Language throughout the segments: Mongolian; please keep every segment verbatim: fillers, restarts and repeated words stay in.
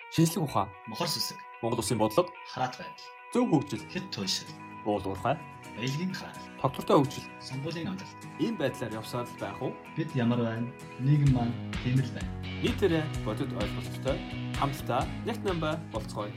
Шинжлэх ухаан, Мохор сүсэг, Монгол Улсын бодлого, хараат байдал, зөв хөгжил, хэд туйлшил, уул уурхай, баялагын хараал, тогтвортой хөгжил сонгуулийн амжилт. ийм байдлаар явсаар л байх уу? Бид ямар байна? Нийгэм маань тийм л байна. Нийтээрээ бодит ойлголттой хамтдаа нэг намба болцгоё.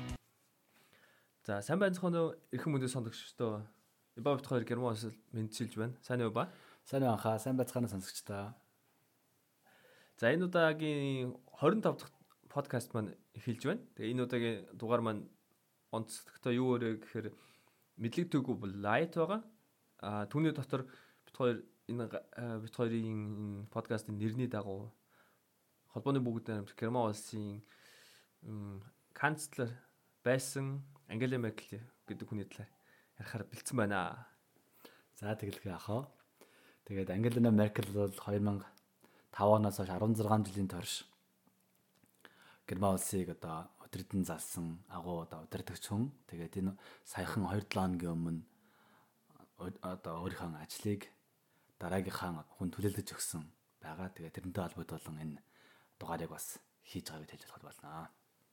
За сайн байцгаана уу эрхэм мөндөд сонсогчдоо. Ибавт хоёр гермоос мэдчилж байна. Сайн уу ба? Сайн байхаа, сайн байцгаана сонсогчдоо. За энэ удаагийн двадцать пять дахь подкаст маань эхэлж байна. Тэгээ энэ удаагийн дугаар маань онцлогтой юу вэ гэхээр мэдлэг төгөө бол лайт байгаа. А түүний дотор бит хоёр энэ бит хоёрын подкастын нэрний дагуу холбооны бүгд намт Герман улсын канцлер байсан Ангела Меркель гэдэг хүний талаар ярихаар бэлдсэн байна. За тэгэлгүй яхаа. Тэгээд Ангела Меркель бол two thousand five оноос хойш sixteen жилийн турш Герман улсыг одоо удирдан залсан агуу одоо удирдагч хүн. Тэгээд энэ саяхан two seven хоногийн өмнө одоо өөрийнхөө ажлыг дараагийнхаа хүн төлөөлөж өгсөн байгаа. Тэгээд тэрнтэй холбогдуулан энэ дугаарыг бас хийж байгааг хэлж болох болно. Аа.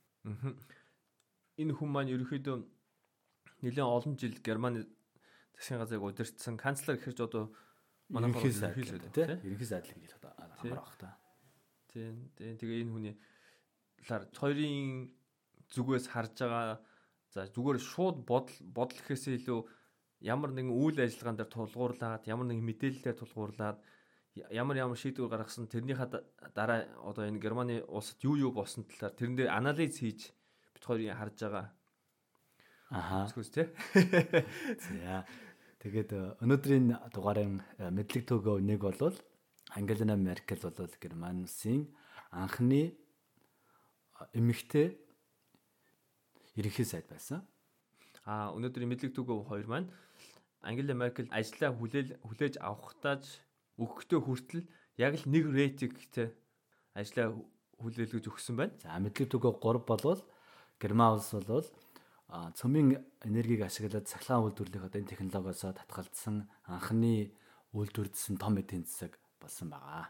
Энэ хүн маань ерөнхийдөө нэлээд олон жил Германы засгийн газрыг удирдсан канцлер гэхэрч одоо манай ерөнхий сайд тийм ерөнхий сайдлыг хэлэх одоо амар баг та. Тийм тэгээ энэ хүний талаар хоёрын зүгээс харж байгаа за зүгээр шууд бодол бодол гэхээсээ илүү ямар нэгэн үйл ажиллагаан дээр тулгуурлаад ямар нэгэн мэдээлэлээр тулгуурлаад ямар ямар шийдвэр гаргасан тэрнийхээ дараа одоо энэ Германы улсад юу юу болсон талаар тэрэн дээр анализ хийж бит хоёрын харж байгаа. Аха. Зүгээс тий. За тэгээд өнөөдрийн дугаарын мэдлэг төгөө нэг бол Ангела Меркель бол Герман улсын анхны эмэгтэй ерөнхий сайд байсан. А өнөөдрийн мэдлэг төгөө хоёр маань Ангела Меркель ажлаа хүлээл хүлээж авахтааж өгөхдөө хүртэл яг л нэг рейтингтэй ажлаа хүлээлгэж өгсөн байна. За мэдлэг төгөө three болвол Герман улс бол цөмийн энергийг ашиглаад цахилгаан үйлдвэрлэх одоо энэ технологиос татгалзсан анхны үйлдвэрлэсэн том эдийн засаг болсон байгаа.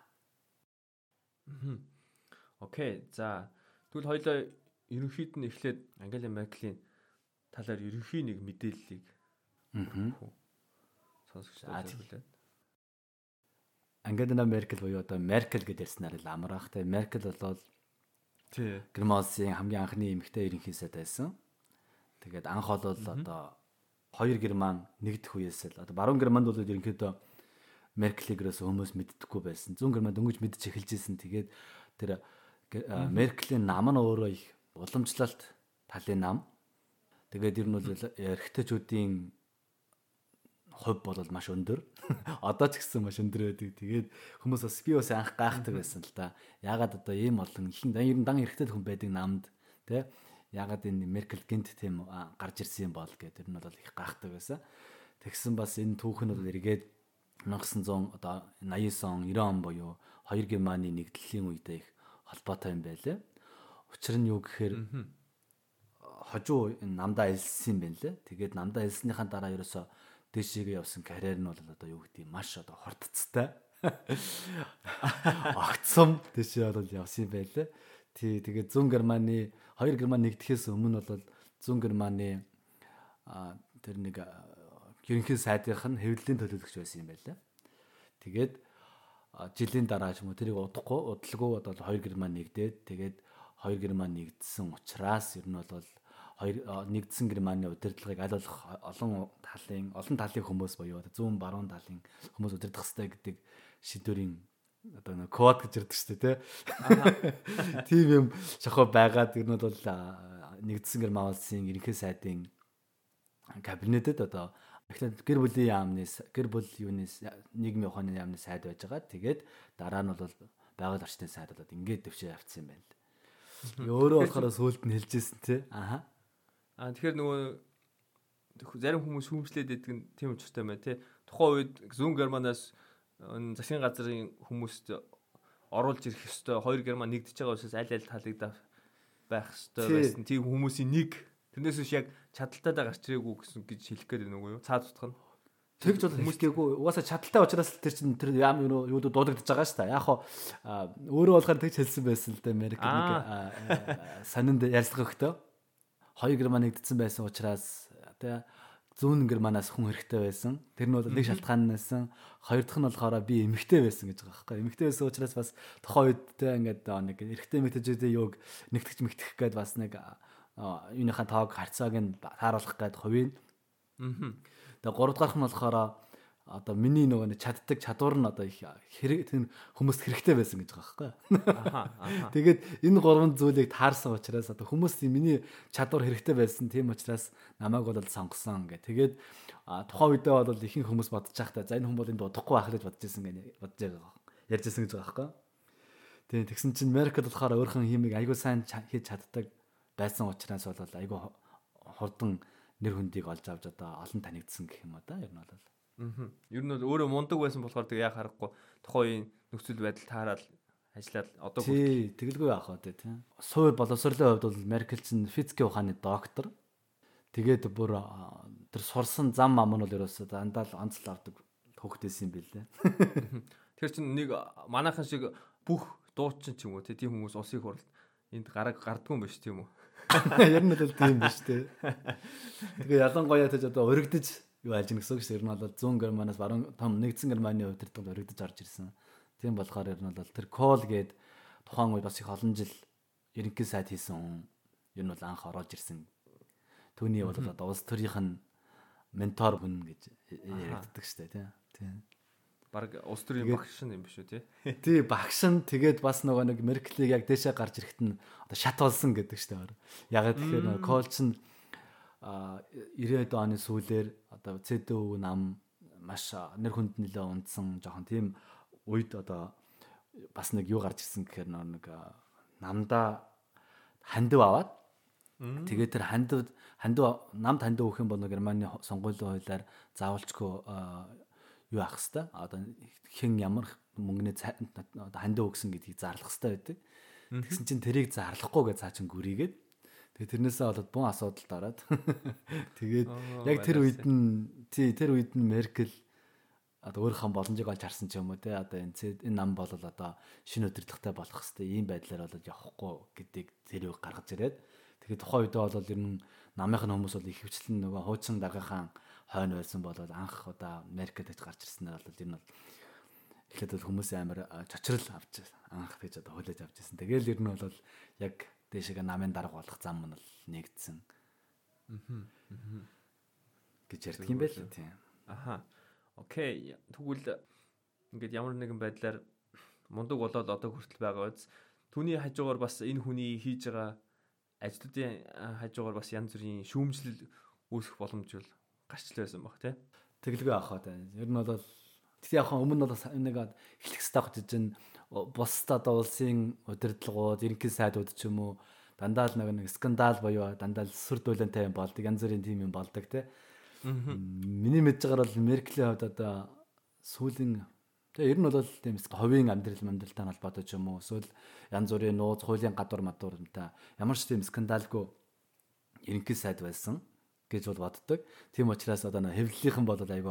Окей. За тэгвэл хоёулаа ерөнхийд нь эхлээд Ангела Меркелийн талаар ерөнхий нэг мэдээллийг сонсогчдод хэлээд. Ангела Меркель буюу одоо Меркель гэж ярьснаар л амар ах. Тэгээ Меркель бол тий Герман улсын хамгийн анхны эмэгтэй ерөнхий сайд байсан. Тэгээд анх бол одоо хоёр Герман нэгдэх үеэс л одоо баруун Германд бол ерөнхийдөө Меркелийг ерөөсөө хүмүүс мэддэггүй байсан. Зүүн Германд дөнгөж мэдж эхэлж ирсэн. Тэгээд тэр Меркелийн нам нь өөрөө их уламжлалт талын нам. Тэгээд ер нь бол эрэгтэйчүүдийн хувь бол маш өндөр. Одоо ч гэсэн маш өндөр байдаг. Тэгээд хүмүүс бас би бас анх гайхдаг байсан л да. Яагаад одоо ийм олон их ер нь дан эрэгтэй хүн байдаг намд тий яагаад энэ Меркель гинт тийм гарч ирсэн юм бол гэдэг нь бол их гайхдаг байсан. Тэгсэн бас энэ түүх нь бол эргээд nineteen одоо eighty он ninety он буюу хоёр Германы нэгдлэлийн үедээ их холбоотой юм байлээ. Учир нь юу гэхээр хожуу энэ намдаа элсэн юм байна лээ. Тэгээд намдаа элснийхаа дараа ерөөсө дэшигээ явсан карьер нь бол одоо юу гэдэг маш одоо хортцтой. Огцом дэшээ бол явсан юм байлээ. Тий тэгээд зүүн Германы хоёр Герман нэгдэхээс өмнө бол зүүн Германы тэр нэг ерөнхий сайдынх нь хэвлэлийн төлөөлөгч байсан юм байлаа. Тэгээд жилийн дараа ч юм уу тэрийг удахгүй удалгүй бодоод хоёр Герман нэгдээд тэгээд хоёр Герман нэгдсэн учраас ер нь бол хоёр нэгдсэн Германы удирдлагыг аль болох олон талын олон талын хүмүүс буюу зүүн баруун талын хүмүүс удирдах хэрэгтэй гэдэг шийдвэрийн одоо нэг код гэж ярьдаг шүү дээ тий. Тийм юм шахав байгаад ер нь бол нэгдсэн Герман улсын ерөнхий сайдын кабинетэд одоо эхлээд гэр бүлийн яамны гэр бүл юуны нийгмийн ухааны яамны сайд байж байгаа. Тэгээд дараа нь бол байгаль орчны сайд болоод ингээд төвшөө явцсан юм байна л. Өөрөө болохоор сүулт нь хэлжсэн тий. Аха. Аа тэгэхээр нөгөө зарим хүмүүс хүмслээд идэг нь тийм учиртай байна тий. Тухайн үед зүүн Германаас энэ засгийн газрын хүмүүст оруулж ирэх ёстой хоёр Герман нэгдэж байгаа учраас аль аль талыг байх ёстой байсан. Тийм хүмүүсийн нэг тэрнээс биш яг чадaltaй гарч ирээгүй гэсэн гэж хэлэх гээд байна уу юу? Цаад утгах нь. Тэгж бол хүмүүстэйгүй угаасаа чадaltaй учраас тэр чинь тэр яам юу юу дуудагдаж байгаа шүү дээ. Яг хоо өөрөө болохоор тэгж хэлсэн байсан л дээ Меркель нэг сонинд ярилцлага өгтөө. Хоёр Герман нэгдсэн байсан учраас тэ зүүн Германаас хүн хэрэгтэй байсан. Тэр нь бол нэг шалтгаан нээсэн. Хоёр дахь нь болохоор би эмэгтэй байсан гэж байгаа байхгүй. Эмэгтэй байсан учраас бас тухайн үед тэ ингээд нэг эрэгтэй эмэгтэйчүүдийн юуг нэгтгэж мэгтгэх гээд бас нэг юуныхаа тоог харьцааг нь тааруулах гээд хувийн. Аа. Тэгээ гурав дахь нь болохоор одоо миний нөгөө нэг чаддаг чадвар нь одоо их хэрэг тэр хүмүүст хэрэгтэй байсан гэж байгаа байхгүй. Аха. Тэгээд энэ гурван зүйлийг таарсан учраас одоо хүмүүст миний чадвар хэрэгтэй байсан. Тийм учраас намайг бол сонгосон гэх. Тэгээд тухайн үедээ бол ихэнх хүмүүс бодож байхдаа за энэ хүн бол энэ дуудахгүй байх гэж бодож ирсэн гэж бодож байгаа. Ярьж ирсэн гэж байгаа байхгүй. Тэгээд тэгсэн чинь Меркель болохоор өөрхөн хиймийг айгүй сайн хийж чаддаг байсан учраас бол айгүй хурдан нэр хүндийг олж авч одоо олон танигдсан гэх юм уу да. Ер нь бол Аа. Ер нь бол өөрөө мундаг байсан болохоор тэг яа харахгүй тухайн нөхцөл байдал таарал ажиллаад одоо тий тэгэлгүй яах вэ тий. Суур боловсролын хувьд бол Меркель чинь физикийн ухааны доктор. Тэгээд бүр тэр сурсан зам ам нь бол ерөөсөө дандаа л онцлог авдаг хөвгтэйсэн юм билээ. Тэр чинь нэг манайхан шиг бүх дуучин ч юм уу тийм хүмүүс улсын хурлд энд гараг гардгүй юм биш тийм үү? Ер нь бол тийм биш тий. Тэгээ ялангуяа гэж одоо өргөдөж юу альж гин гэсэн үг шүү. Ер нь бол зүүн Германаас баруун том нэгдсэн Германы хувьд тэр өргөдөж орж ирсэн. Тийм болохоор ер нь бол тэр Кол гээд тухайн үед бас их олон жил ерөнхий сайд хийсэн хүн ер нь бол анх ороод ирсэн. Түүний бол одоо улс төрийнх нь ментор хүн гэж ярьдаг шүү дээ тийм. Бараг улс төрийн багш юм биш үү тий? Тий багш нь тэгээд бас нөгөө нэг Меркелийг яг дэшээ гарч ирэхэд нь одоо шат болсон гэдэг шүү дээ. Ягаад тэгэхээр нөгөө Кол чинь а ирээд оны сүүлээр одоо цэ дэ у нам маш нэр хүнд нэлээ унтсан жоохон тийм үед одоо бас нэг юу гарч ирсэн гэхээр нэг намдаа хандив аваад тэгээд тэр хандив хандив намд хандив өгөх юм бол Германы сонгуулийн хуулиар заавалчгүй юу ах хэвээр одоо хэн ямар мөнгөний одоо хандив өгсөн гэдгийг зарлах хэвээр байдаг. Тэгсэн чинь тэрийг зарлахгүй гэж цаа чин гүрийгээд тэгээ тэрнээсээ болоод бун асуудалд ороод тэгээд яг тэр үед нь тий тэр үед нь Меркель одоо өөрийнхөө боломжийг олж харсан ч юм уу те одоо энэ энэ нам бол одоо шинэ удирдлагатай болох хэвээр ийм байдлаар болоод явахгүй гэдгийг зэрэг гаргаж ирээд тэгээд тухайн үедээ бол ер нь намынхын хүмүүс бол их хвчлэн нөгөө хуучин даргахаан хойно байсан бол анх удаа Меркель гэж гарч ирснээр бол ер нь эхлээд бол хүмүүс амар чочрол авч анх гэж одоо хүлээж авч ирсэн. Тэгээл ер нь бол яг дэшег намын дарга болох зам нь л нэгдсэн. Аа. гэж ярьдаг юм байл тийм. Аха. Окей. Тэгвэл ингээд ямар нэгэн байдлаар мундаг болоод одоо хүртэл байгаа биз. Түүний хажуугаар бас энэ хүний хийж байгаа ажлуудын хажуугаар бас янз бүрийн шүүмжлэл үүсэх боломж бол гарч л байсан баг тий. Тэгэлгүй авах та. Ер нь бол тэгтээ яг өмнө бол нэг эхлэх стах гэж чинь бусдад улсын удирдлагууд, ерөнхий сайдууд ч юм уу дандаа л нэг скандал боёо дандаа л сүр дүүлэнтэй юм болдог, янз бүрийн тим юм болдог тий. Миний мэдж байгаагаар бол Меркелийн хувьд одоо сүүлийн тэгээ ер нь бол тийм ховийн амьдрал амьдралтай холбоотой ч юм уу эсвэл янз бүрийн нууц хуулийн гадуур мадууртай ямар ч тийм скандалгүй ерөнхий сайд байсан гэж бол боддог. Тийм учраас одоо хэвлэлийнхэн бол айгаа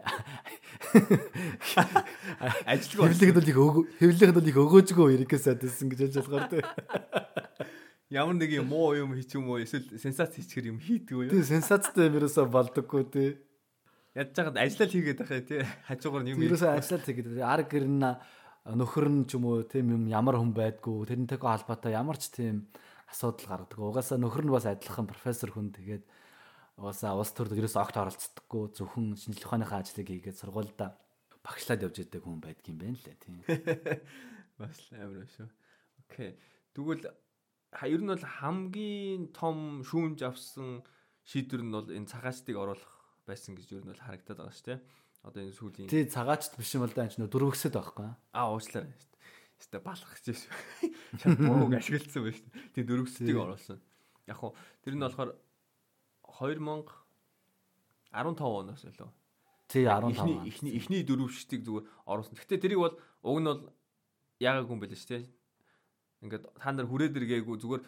ажилгүй хэвлэлийнхэд бол их хэвлэлийнхэд бол их өгөөжгүй ерөнхий сайд байсан гэж хэлж байгаа тийм. Ямар нэг юм муу юм хийч юм уу эсвэл сенсац хийчихэр юм хийдэг үү? Тийм сенсацтай юм ерөөсө болдоггүй тий. Ядж хаад ажиллал хийгээд байхаа тий. Хажуугаар юм ерөөсө ажиллал хийгээд арг гэрн нөхөр нь ч юм уу тийм юм ямар хүн байдгүй тэрнтэйгээ холбоотой ямар ч тийм асуудал гаргадаг. Угаасаа нөхөр нь бас адилхан профессор хүн тэгээд угаасаа улс төрд ерөөсө огт оролцдоггүй зөвхөн шинжлэх ухааныхаа ажлыг хийгээд сургуультай багшлаад явж идэг хүн байдаг юм байна лээ тийм. Бас амар шүү. Окей. Тэгвэл ер нь бол хамгийн том шүүмж авсан шийдвэр нь бол энэ цагаачдыг оруулах байсан гэж ер нь бол харагдаад байгаа шүү дээ. Одоо энэ сүүлийн тий цагаачд биш юм бол да энэ дөрвөгсөд байхгүй. Аа уучлаарай шүү дээ. Эсвэл балах гэж шүү. Чад бурууг ашигласан байна шүү дээ. Тий дөрвөгсдгийг оруулсан. Яг хуу тэр нь болохоор хоёр мянга арван тав оноос байлоо. Тий арван тав. Эхний эхний дөрвөгчдийг зүгээр оруулсан. Гэхдээ тэрийг бол уг нь бол яагаагүй юм байл шүү дээ. Ингээд та нар хүрээд иргээгүй зүгээр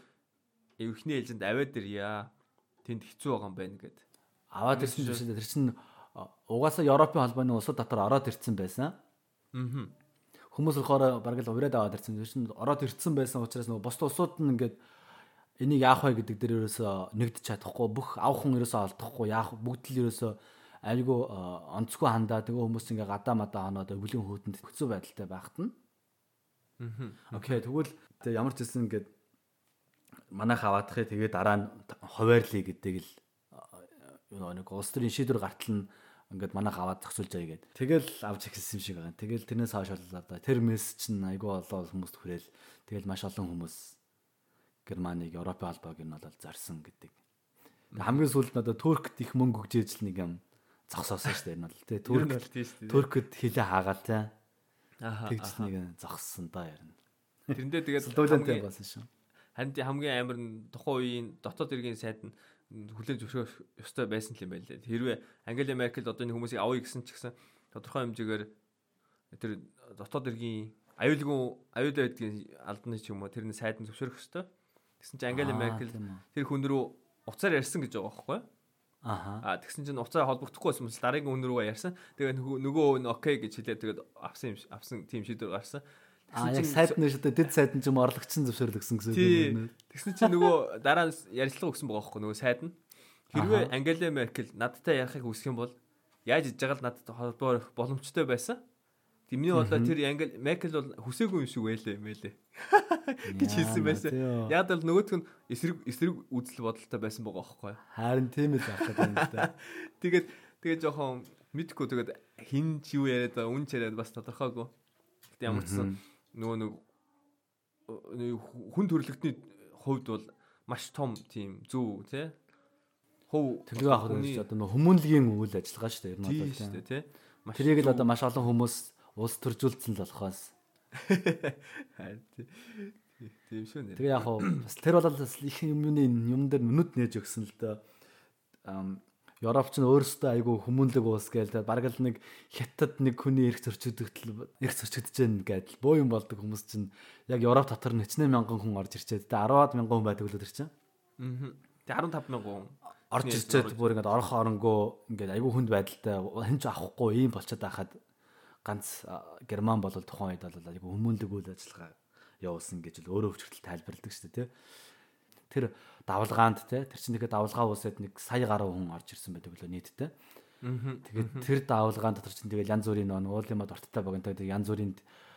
эхний ээлжинд аваад ирья. Тэнд хэцүү байгаа юм байна гэд. Аваад ирсэн чинь тэр чинь угаасаа Европын холбооны улсууд дотор ороод ирсэн байсан. Аа. Хүмүүс болохоор бараг л ураад аваад ирсэн. Тэр чинь ороод ирсэн байсан учраас нөгөө бусд улсууд нь ингээд энийг яах вэ гэдэг дээр ерөөсөө нэгдэж чадахгүй, бүх авах хүн ерөөсөө олдохгүй, яах бүгд л ерөөсөө айгүй онцгүй хандаа тэгээ хүмүүс ингээ гадаа мадаа хоноод өвлийн хөөдөнд хэцүү байдалтай байхад нь. Аа. Окей, тэгвэл ямар ч хэлсэн ингээд манайх аваадахыг тэгээ дараа нь хуваарлаа гэдэг л нэг улс төрийн шийдвэр гартал нь ингээд манайх аваад зохицуулж аяа гэдэг. Тэгэл авч ихсэн юм шиг байгаа. Тэгэл тэрнээс хойш болоо тэр мессеж чинь айгүй олон хүмүүст хүрээл тэгэл маш олон хүмүүс Германыг Европын холбоог нь бол зарсан гэдэг. Хамгийн сүүлд надад Туркт их мөнгө өгч ижил нэг юм зогсоосон шүү дээ энэ бол тий Турк Туркд хилээ хаагаал тий. Аа. Тэгж нэг зогссон да ярина. Тэрэндээ тэгээд хамгийн болсон шүү. Харин хамгийн амар нь тухайн үеийн дотоод иргэн сайд нь хүлээн зөвшөөрөх ёстой байсан юм байна лээ. Хэрвээ Ангела Меркель одоо энэ хүмүүсийг авъя гэсэн ч гэсэн тодорхой хэмжээгээр тэр дотоод иргэн аюулгүй аюултай байдгийн албаны ч юм уу тэрний сайд нь зөвшөөрөх ёстой. Тэгсэн чинь Ангела Меркель тэр хүн рүү уцаар ярьсан гэж байгаа байхгүй юу? Аа. Аа тэгсэн чинь уцаа холбогдохгүй байсан бол дараагийн хүн рүүгээ ярьсан. Тэгээд нөгөө нь окей гэж хэлээд тэгээд авсан юм авсан тийм шийдвэр гарсан. Аа яг сайд нь шүү дээ дэд сайд нь ч юм орлогчсон зөвшөөрлөгсөн гэсэн үг. Тэгсэн чинь нөгөө дараа нь ярилцлага өгсөн байгаа байхгүй нөгөө сайд нь. Хэрвээ Ангела Меркель надтай ярихыг хүсэх юм бол яаж иж байгаа л надад холбоо өрөх боломжтой байсан. Тэмний бодлоо тэр Ангела Меркель бол хүсээгүй юм шиг байлаа юм байлээ. гэж хэлсэн байсан. Яг л нөгөөх нь эсрэг эсрэг үзэл бодолтой байсан байгаа байхгүй. Харин тийм л байх гэдэг юм да. Тэгээд тэгээд жоохон мэдгүй тэгээд хин ч юу яриад байгаа үн ч яриад бас тодорхойгүй. Гэтэ ямар ч сан нөгөө нэг хүн төрөлхтний хувьд бол маш том тийм зөв тий. Хов төлөв авах гэж одоо нөгөө хүмүүнлэгийн үйл ажиллагаа шүү дээ. Ер нь бол тий. Тэрийг л одоо маш олон хүмүүс улс төржүүлсэн л болохоос. Тийм шүү нэ. Тэгээ яг хоо бас тэр бол их юмны юм дээр нүд нээж өгсөн л доо. Европч нь өөрсдөө айгүй хүмүүнлэг уус гээл бараг л нэг хятад нэг хүний эрх зөрчигдөгдөл эрх зөрчигдөж гэн гэдэл боо юм болдог хүмүүс чинь яг Европ дотор нь хичнээн мянган хүн орж ирчээд тэ десять мянган хүн байдаг л өдөр чинь. Аа. Тэ арван таван мянган хүн орж ирчээд бүр ингээд орох оронгоо ингээд айгүй хүнд байдалтай хэн ч авахгүй ийм болчиход байхад ганц Герман бол тухайн үед бол айгүй хүмүүнлэг үйл ажиллагаа явуулсан гэж л өөрөө өвчтөл тайлбарладаг шүү дээ тэ. Тэр давлгаанд те тэр чинь тэгээд давлгаа уусаад нэг сая гаруй хүн орж ирсэн байдаг лөө нийтдээ. Тэгээд тэр давлгаан дотор чинь тэгээд янз бүрийн нөө уулын мод орттой богино тэгээд янз бүрийн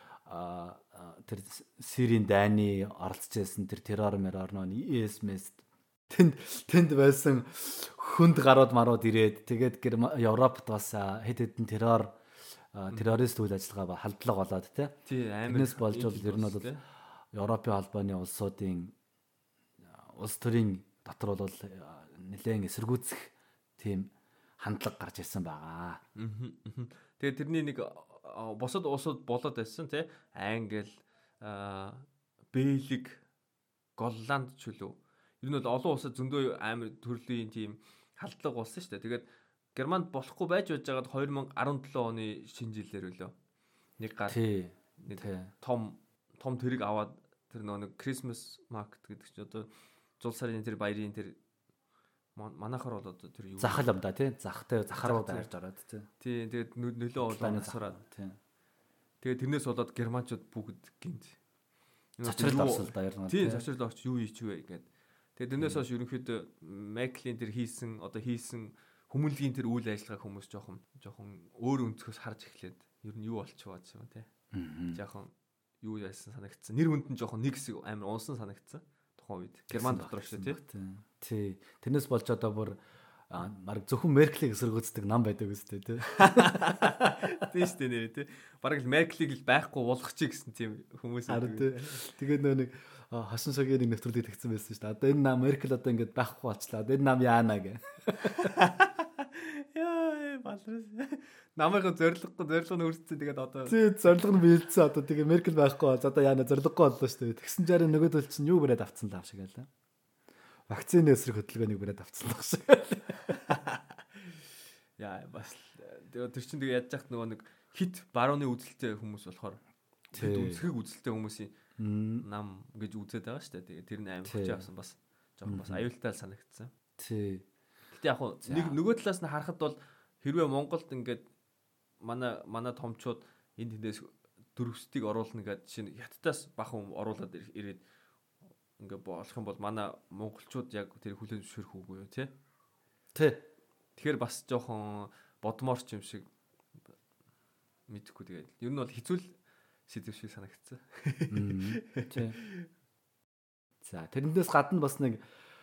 тэр Сирийн дайны оролцож байсан тэр террор мерор нөө И Эс мэс тэнд тэнд байсан хүнд гарууд марууд ирээд тэгээд Европт бас хэд хэдэн террор террорист үйл ажиллагаа халдлага болоод те. Тэрнээс болж бол ер нь бол Европын холбооны улсуудын улс төрийн дотор бол нэлээд эсэргүүцэх тийм хандлага гарч ирсэн байгаа. Тэгээд тэрний нэг бусад улсууд болоод байсан тий Англи, Бэлэг, Голланд ч үлээ. Ер нь бол олон улсад зөндөө амар төрлийн тийм халдлага болсон шүү дээ. Тэгээд Германд болохгүй байж байж байгаад two thousand seventeen оны шинэ жилээр үлээ. Нэг гар нэг том том тэрэг аваад тэр нэг Christmas market гэдэг чинь одоо зул сарын тэр баярын тэр манайхаар бол одоо тэр юу захал юм да тий захтай захаруу дайрж ороод тий. Тий тэгээд нөлөө болоо насраад тий. Тэгээд тэрнээс болоод германчууд бүгд гинт. Зочрол авсан да ярна. Тий зочрол авч юу хийч вэ гэдэг. Тэгээд тэрнээс хойш ерөнхийдөө Меркелийн тэр хийсэн одоо хийсэн хүмүүнлэгийн тэр үйл ажиллагаа хүмүүс жоохон жоохон өөр өнцгөөс харж эхлээд ер нь юу болчихвоо гэж юм тий. Жоохон юу яасан санагдсан. Нэр хүнд нь жоохон нэг хэсэг амар унсан санагдсан. Тухайн үед Герман дотор шүү тий. Тий. Тэрнээс болж одоо бүр баг зөвхөн Меркелийг эсэргүүцдэг нам байдаг үстэй тий. Тийм шүү дээ нэр тий. Бараг л Меркелийг л байхгүй болгох чи гэсэн тийм хүмүүс аа тий. Тэгээд нөө нэг хашин шогийн нэг нэвтрүүлэг тэгсэн байсан шүү дээ. Одоо энэ нам Меркель одоо ингэж байхгүй болчлаа. Энэ нам яана гэ. Яа балрас. Намайг зориггүй зориг нь үрдсэн тэгээд одоо тий зориг нь биелсэн одоо тэгээ Меркель байхгүй бол одоо яана зориггүй боллоо шүү дээ. Тэгсэн чараа нөгөөдөл чинь юу бүрээд авцсан лав шиг байлаа. Вакцины эсрэг хөдөлгөөнийг бүрээд авцсан лав шиг. Яа бас тэр чинь тэгээ яаж яхад нөгөө нэг хит барууны үзэлтэй хүмүүс болохоор тэр үзэхэг үзэлтэй хүмүүсийн нам гэж үзээд байгаа шүү дээ. Тэгээ тэр нь амар хүч авсан бас жоохон бас аюултай санагдсан. Тий. Гэтэ яг нэг нөгөө талаас нь харахад бол хэрвээ Монголд ингээд манай манай томчууд энэ тэндээс дөрвсдгийг оруулна гэдэг чинь хятадаас бага хүн оруулаад ирээд ингээд болох юм бол манай монголчууд яг тэр хүлээн зөвшөөрөх үгүй юу тий? Тий. Тэгэхээр бас жоохон бодморч юм шиг мэдэхгүй тэгээд ер нь бол хэцүүл сэдв шиг санагдсан. Тий. За тэрнээс гадна бас нэг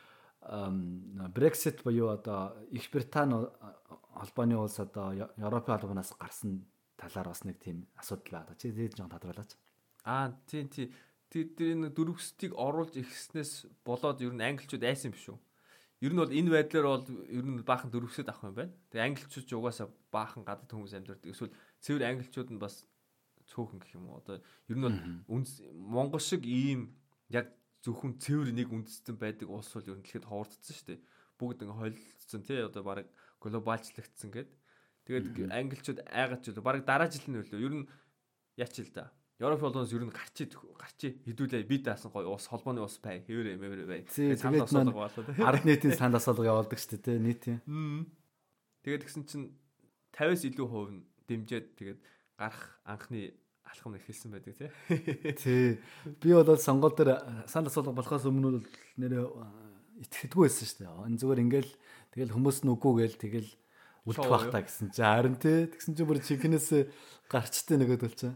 Brexit буюу одоо Их Британи холбооны улс одоо Европын холбооноос гарсан талаар бас нэг тийм асуудал байна. Чи тэгээд жоохон тодруулаач. Аа тий тий. Тэр энэ дөрвөсдгийг оруулж ирснээс болоод ер нь англичууд айсан биш үү? Ер нь бол энэ байдлаар бол ер нь баахан дөрвөсөд авах юм байна. Тэгээ англичууд ч угаасаа баахан гадаад хүмүүс амьдардаг. Эсвэл цэвэр англичууд нь бас цөөхөн гэх юм уу. Одоо ер нь бол Монгол шиг ийм яг зөвхөн цэвэр нэг үндэстэн байдаг улс бол ер нь дэлхийд ховордсон шүү дээ. Бүгд ингээ холилдсон тий одоо баг глобалчлагдсан гэд. Тэгээд англичууд айгаад ч баг дараа жил нь үлээ. Ер нь яач л да. Европ холбооноос ер нь гарчи гарчи хідүүлээ бид даасан гоё ус холбооны ус бай. Хэвэрэ мэвэр бай. Тэгээд асуулга болоо. Ард нийтийн санд асуулга явуулдаг шүү дээ нийтийн. Тэгээд гисэн чинь пятьдесят-аас илүү хувь нь дэмжиад тэгээд гарах анхны алхам эхэлсэн байдаг тий. Тий. Би бол сонгол дээр санд асуулга болохоос өмнө бол нэрээ итгэдэггүй байсан шүү дээ. Энэ зүгээр ингээл тэгэл хүмүүс нь үгүй гээл тэгэл үлдэх бах та гэсэн чинь харин тий. Тэгсэн чинь бүр чихнээс гарчтай нэгэд болчихсон.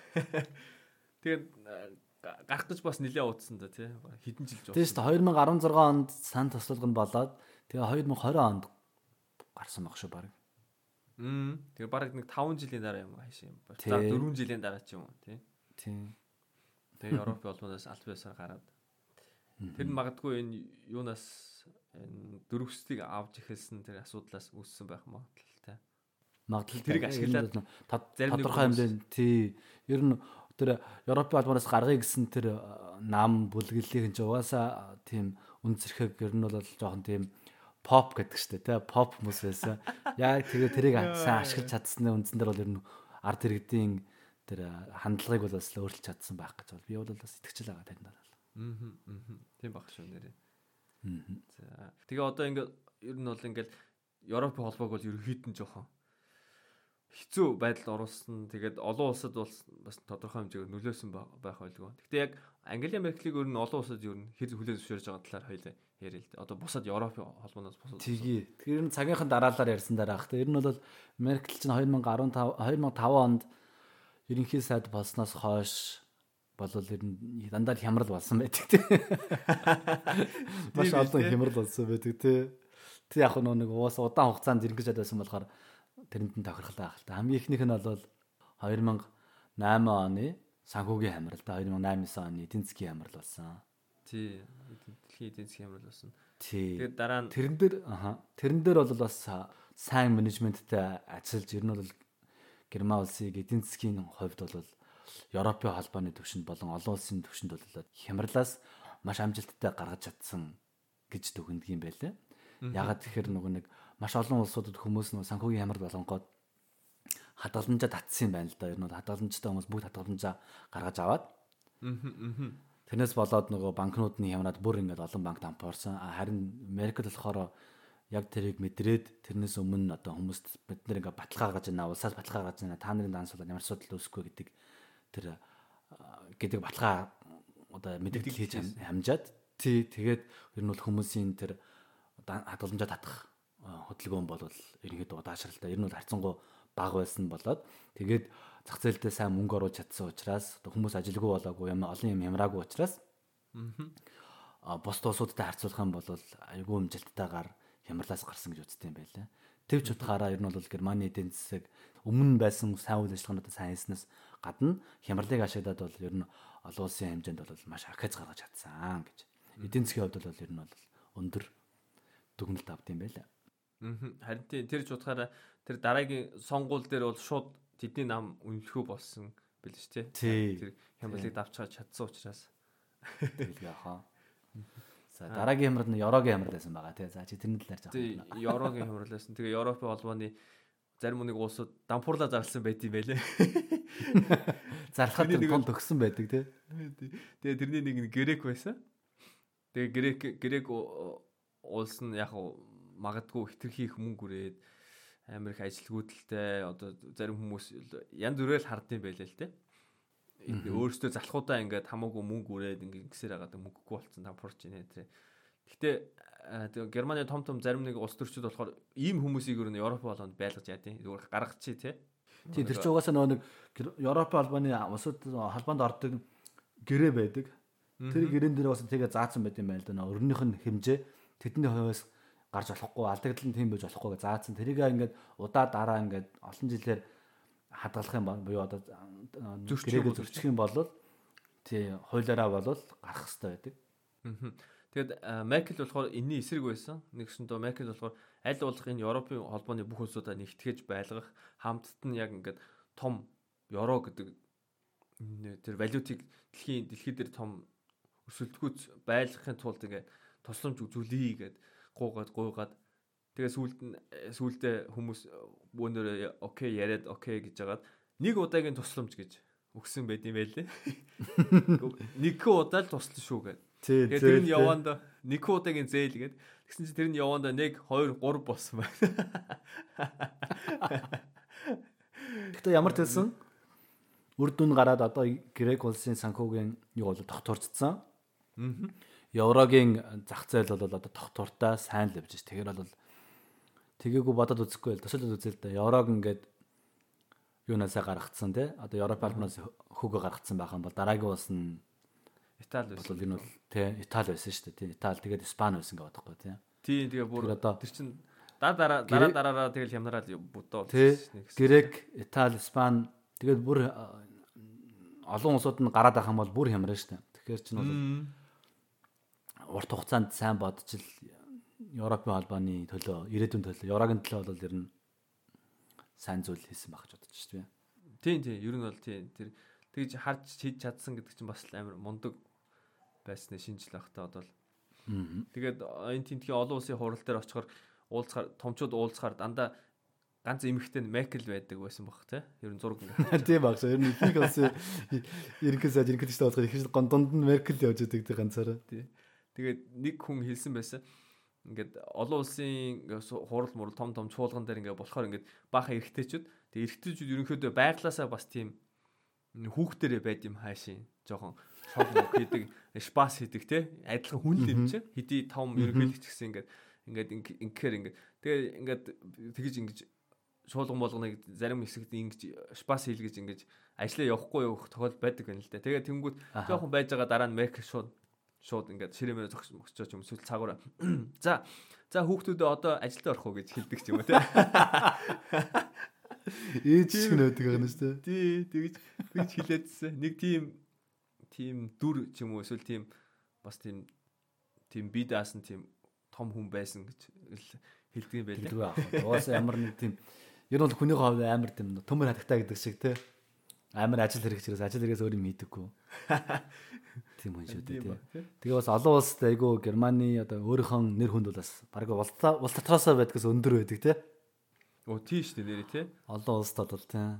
Тэгээд гарах гэж бас нэлээд удсан да тий. Хэдэн жил жоо. Тийм шүү дээ. две тысячи десять онд санд асуулга нь болоод тэгээ две тысячи двадцать онд гарсан баг шүү баг. Мм. Тэгээ баг нэг таван жилийн дараа юм хааш юм. За дөрвөн жилийн дараа ч юм уу тий. Тийм. Тэгээ Европ холбооноос аль биесээр гараад. Тэр нь магадгүй энэ юунаас энэ дөрвөсдгийг авч ихэлсэн тэр асуудлаас үүссэн байх магадaltaй. Магадл тэрийг ашиглаад тодорхой хэмжээнд тий. Ер нь тэр Европын холбооноос гаргая гэсэн тэр нам бүлэглэлийн ч угаасаа тийм үн зэрхэг ер нь бол жоохон тийм pop гэдэг штэ тий. Pop хүмүүс байсан. Яг тэгээ тэрийг сайн ашиглаж чадсны үндсэн дээр бол ер нь ард иргэдийн тэр хандлагыг бол бас өөрчилж чадсан байх гэж бол би бол бас итгэж байгаа тань дараа. Аа. Тийм баг шүү нэрээ. За. Тэгээ одоо ингээд ер нь бол ингээд Европын холбоог бол ерөнхийдөө жоохон хэцүү байдалд оруулсан. Тэгээд олон улсад бол бас тодорхой хэмжээгээр нөлөөсөн байх байлгүй. Гэхдээ яг Англи Мерклийг ер нь олон улсад ер нь хэр хүлээн зөвшөөрж байгаа талаар хоёлаа ярил л дээ. Одоо бусад Европын холбооноос бусад. Тэгээ. Тэгэхээр ер нь цагийнхан дараалалаар ярьсан дараа хата. Ер нь бол Меркель чинь две тысячи десять онд ерөнхий сайд болсноос хойш болвол ер нь дандаа хямрал болсон байдаг тий. Маш олон хямрал болсон байдаг тий. Тэг яг нэг уус удаан хугацаанд иргэж чадсан болохоор тэрэнд нь тохирхолтой байх л та. Хамгийн ихнийх нь бол две тысячи восемь оны санхүүгийн хамрал да две тысячи восемь оны эдийн засгийн хамрал болсон. Тий. Дэлхийн эдийн засгийн хамрал болсон. Тий. Тэгээд дараа нь тэрэн дээр аха тэрэн дээр бол бас сайн менежменттэй ажиллаж ер нь бол Герман улсыг эдийн засгийн хувьд бол Европын холбооны түвшинд болон олон улсын түвшинд бол хямралаас маш амжилттай гаргаж чадсан гэж дүгнэдэг юм байлээ. Ягаад тэгэхээр нөгөө нэг маш олон улсуудад хүмүүс нөгөө санхүүгийн хямрал болонгоод хадгаламжаа татсан юм байна л да. Ер нь хадгаламжтай хүмүүс бүгд хадгаламжаа гаргаж аваад. Тэрнээс болоод нөгөө банкнуудын хямраад бүр ингээд олон банк дампуурсан. Харин Меркель болохоор яг тэрийг мэдрээд тэрнээс өмнө одоо хүмүүст бид нэр ингээд баталгаа гаргаж байна. Улсаас баталгаа гаргаж байна. Та нарын данс бол ямар асуудал үүсэхгүй гэдэг тэр гэдэг баталгаа одоо мэдээлэл хийж хамжаад тий тэгээд ер нь бол хүмүүсийн тэр хадгаламжаа татах хөдөлгөөн бол ерөнхийдөө удаашралтай. Ер нь бол харьцангуй бага байсан болоод тэгээд зах зээлдээ сайн мөнгө оруулж чадсан учраас одоо хүмүүс ажилгүй болоогүй юм олон юм ямраагүй учраас аа бус улсуудтай харьцуулах юм бол айгүй амжилттайгаар хямралаас гарсан гэж үздэг юм байлаа. Тэвч утгаараа ер нь бол Германы эдийн засаг өмнө байсан сайн үйл ажиллагаануудаа сайн хийснээс гадна хямралыг ашиглаад бол ер нь олон улсын хэмжээнд бол маш ахиц гаргаж чадсан гэж. Эдийн засгийн хувьд бол ер нь бол өндөр дүгнэлт авд юм байлаа. Харин тэр ч утгаараа тэр дараагийн сонгуул дээр бол шууд тэдний нам үнэлэхүү болсон бэл ш тий. Тэр хямралыг давчаад чадсан учраас тэгэл яхаа. За дараагийн хямрал нь Еврогийн хямрал байсан байгаа тий. За чи тэрний талаар жаа. Тий, Еврогийн хямрал байсан. Тэгээ Европын холбооны зарим нэг улсууд дампуурлаа зарласан байт юм байлээ. Зарлахад тон төгсөн байдаг тий. Тэгээ тэрний нэг грек байсан. Тэгээ грек грек улс нь яг магадгүй хитрхи их мөнгө үрээд амар их ажилгүйдэлтэй одоо зарим хүмүүс янз бүрээр хардсан байлаа л те. Ингээ өөрөөсөө залхуудаа ингээд хамаагүй мөнгө үрээд ингээ гисээр хагаад мөнгөгүй болцсон тампурч ийнэ тэр. Гэхдээ Германы том том зарим нэг улс төрчид болохоор ийм хүмүүсийг ер нь Европ болгонд байлгаж яадیں۔ Зүгээр гаргачих тий. Тий тэр чинь угаасаа нөгөө нэг Европ албаны улсууд холбоонд ордог гэрээ байдаг. Тэр гэрээн дээр бас тэгээ заасан байт юм байна л да. Өрнөх нь хэмжээ тэдний хувьас гарч болохгүй алдагдал нь тийм байж болохгүй гэж заасан. Тэрийг ингээд удаа дараа ингээд олон жилээр хадгалах юм бол буюу одоо гэрээгээ зөрчих юм бол тий хуулиараа бол гарах хэрэгтэй байдаг. Тэгэд Меркель болохоор энэний эсрэг байсан. Нэгсэндээ Меркель болохоор аль болох энэ Европын холбооны бүх улсуудаа нэгтгэж байлгах хамтд нь яг ингээд том евро гэдэг тэр валютыг дэлхийн дэлхий дээр том өсөлтгүйц байлгахын тулд ингээд тусламж үзүүлье гэд гуугаад гуйгаад тэгээ сүүлд нь сүүлдээ хүмүүс бөөнөр окей яриад окей гэж жагаад нэг удаагийн тусламж гэж өгсөн байт юм байлээ. Нэг удаа л туслана шүү гэд. Тэгээ тэр нь яванда нэг удаагийн зээл гээд тэгсэн чинь тэр нь яванда нэг хоёр гурав болсон байна. Гэхдээ ямар ч хэлсэн үр дүн гараад одоо Грек улсын санхүүгийн юу бол тогтворцсон. Еврогийн зах зээл бол одоо тогтвортой сайн л явж байна. Тэгэхээр бол тэгээгүй бодоод үзэхгүй л төсөөлөд үзэл дээ. Еврог ингээд юунасаа гаргацсан тий. Одоо Европ албанаас хөгөө гаргацсан байх юм бол дараагийн улс нь Итали байсан. Энэ бол тий Итали байсан шүү дээ. Тий Итали тэгээд Испани байсан гэдэг бодохгүй тий. Тий тэгээ бүр тэр чин дараа дараа дараа дараараа тэгэл хямнараад бодоо. Тий Грек, Итали, Испани тэгээд бүр олон улсууд нь гараад байх юм бол бүр хямраа шүү дээ. Тэгэхээр чин бол урт хугацаанд сайн бодож ил Европын холбооны төлөө, ирээдүйн төлөө, Еврогийн төлөө бол ер нь сайн зүйл хийсэн байх гэж бодож шүү дээ. Тийм тийм ер нь бол тийм тэр тэгж харж хийж чадсан гэдэг чинь бас амар мундаг байсны шинжил ахтаа одоо л. Тэгээд энэ тентгийн олон улсын хурал дээр очихоор уулзахаар томчууд уулзахаар дандаа ганц эмэгтэй Меркель байдаг байсан баг тий. Ер нь зураг ингээ. Тийм баг. Ер нь их улсын ерөнхий сайд ерөнхий төстэй уулзахаар их гондонд нь Меркель явж байдаг тий ганцаараа. Тий. Тэгээд нэг хүн хэлсэн байсан. Ингээд олон улсын хурал мурал том том чуулган дээр ингээ болохоор ингээ баахан эрэгтэйчүүд тэг эрэгтэйчүүд ерөнхийдөө байглаасаа бас тийм хүүхдэрээ байд юм хаашийн жоохон шог мог хийдэг спас хийдэг те адилхан хүн л юм чи хэдий том ерөнхийлөгч гэсэн ингээд ингээд ингэхээр ингээд тэгээ ингээд тэгэж ингэж шуулган болгоныг зарим хэсэгт ингэж спас хийлгэж ингэж ажиллаа явахгүй явах тохиол байдаг байна л да. Тэгээ тэнгүүд жоохон байж байгаа дараа нь Меркель шууд шууд ингээд ширэмээр зогсож мөсчөөч юм эсвэл цагаараа за за хүүхдүүдээ одоо ажилд орох уу гэж хэлдэг ч юм уу те. Ээж шиг нөтөг байгаа нь шүү дээ. Тий, тэгж тэгж хилээдсэн. Нэг тийм тийм дүр ч юм уу эсвэл тийм бас тийм тийм бие даасан тийм том хүн байсан гэж хэлдэг юм байлаа. Тэгдэг байх. Угаасаа ямар нэг тийм ер нь бол хүний хувьд амар тийм төмөр хатагтай гэдэг шиг те. Амар ажил хэрэгчээс ажил хэрэгээс өөр юм хийдэггүй. Тийм хүн шүү дээ. Тэгээ бас олон улсад айгүй Германы одоо өөрийнхөө нэр хүнд бол бас баг улс улс дотроосоо байдгаас өндөр байдаг те. Оо тийм шүү дээ нэрээ тий. Олон улсад бол тий.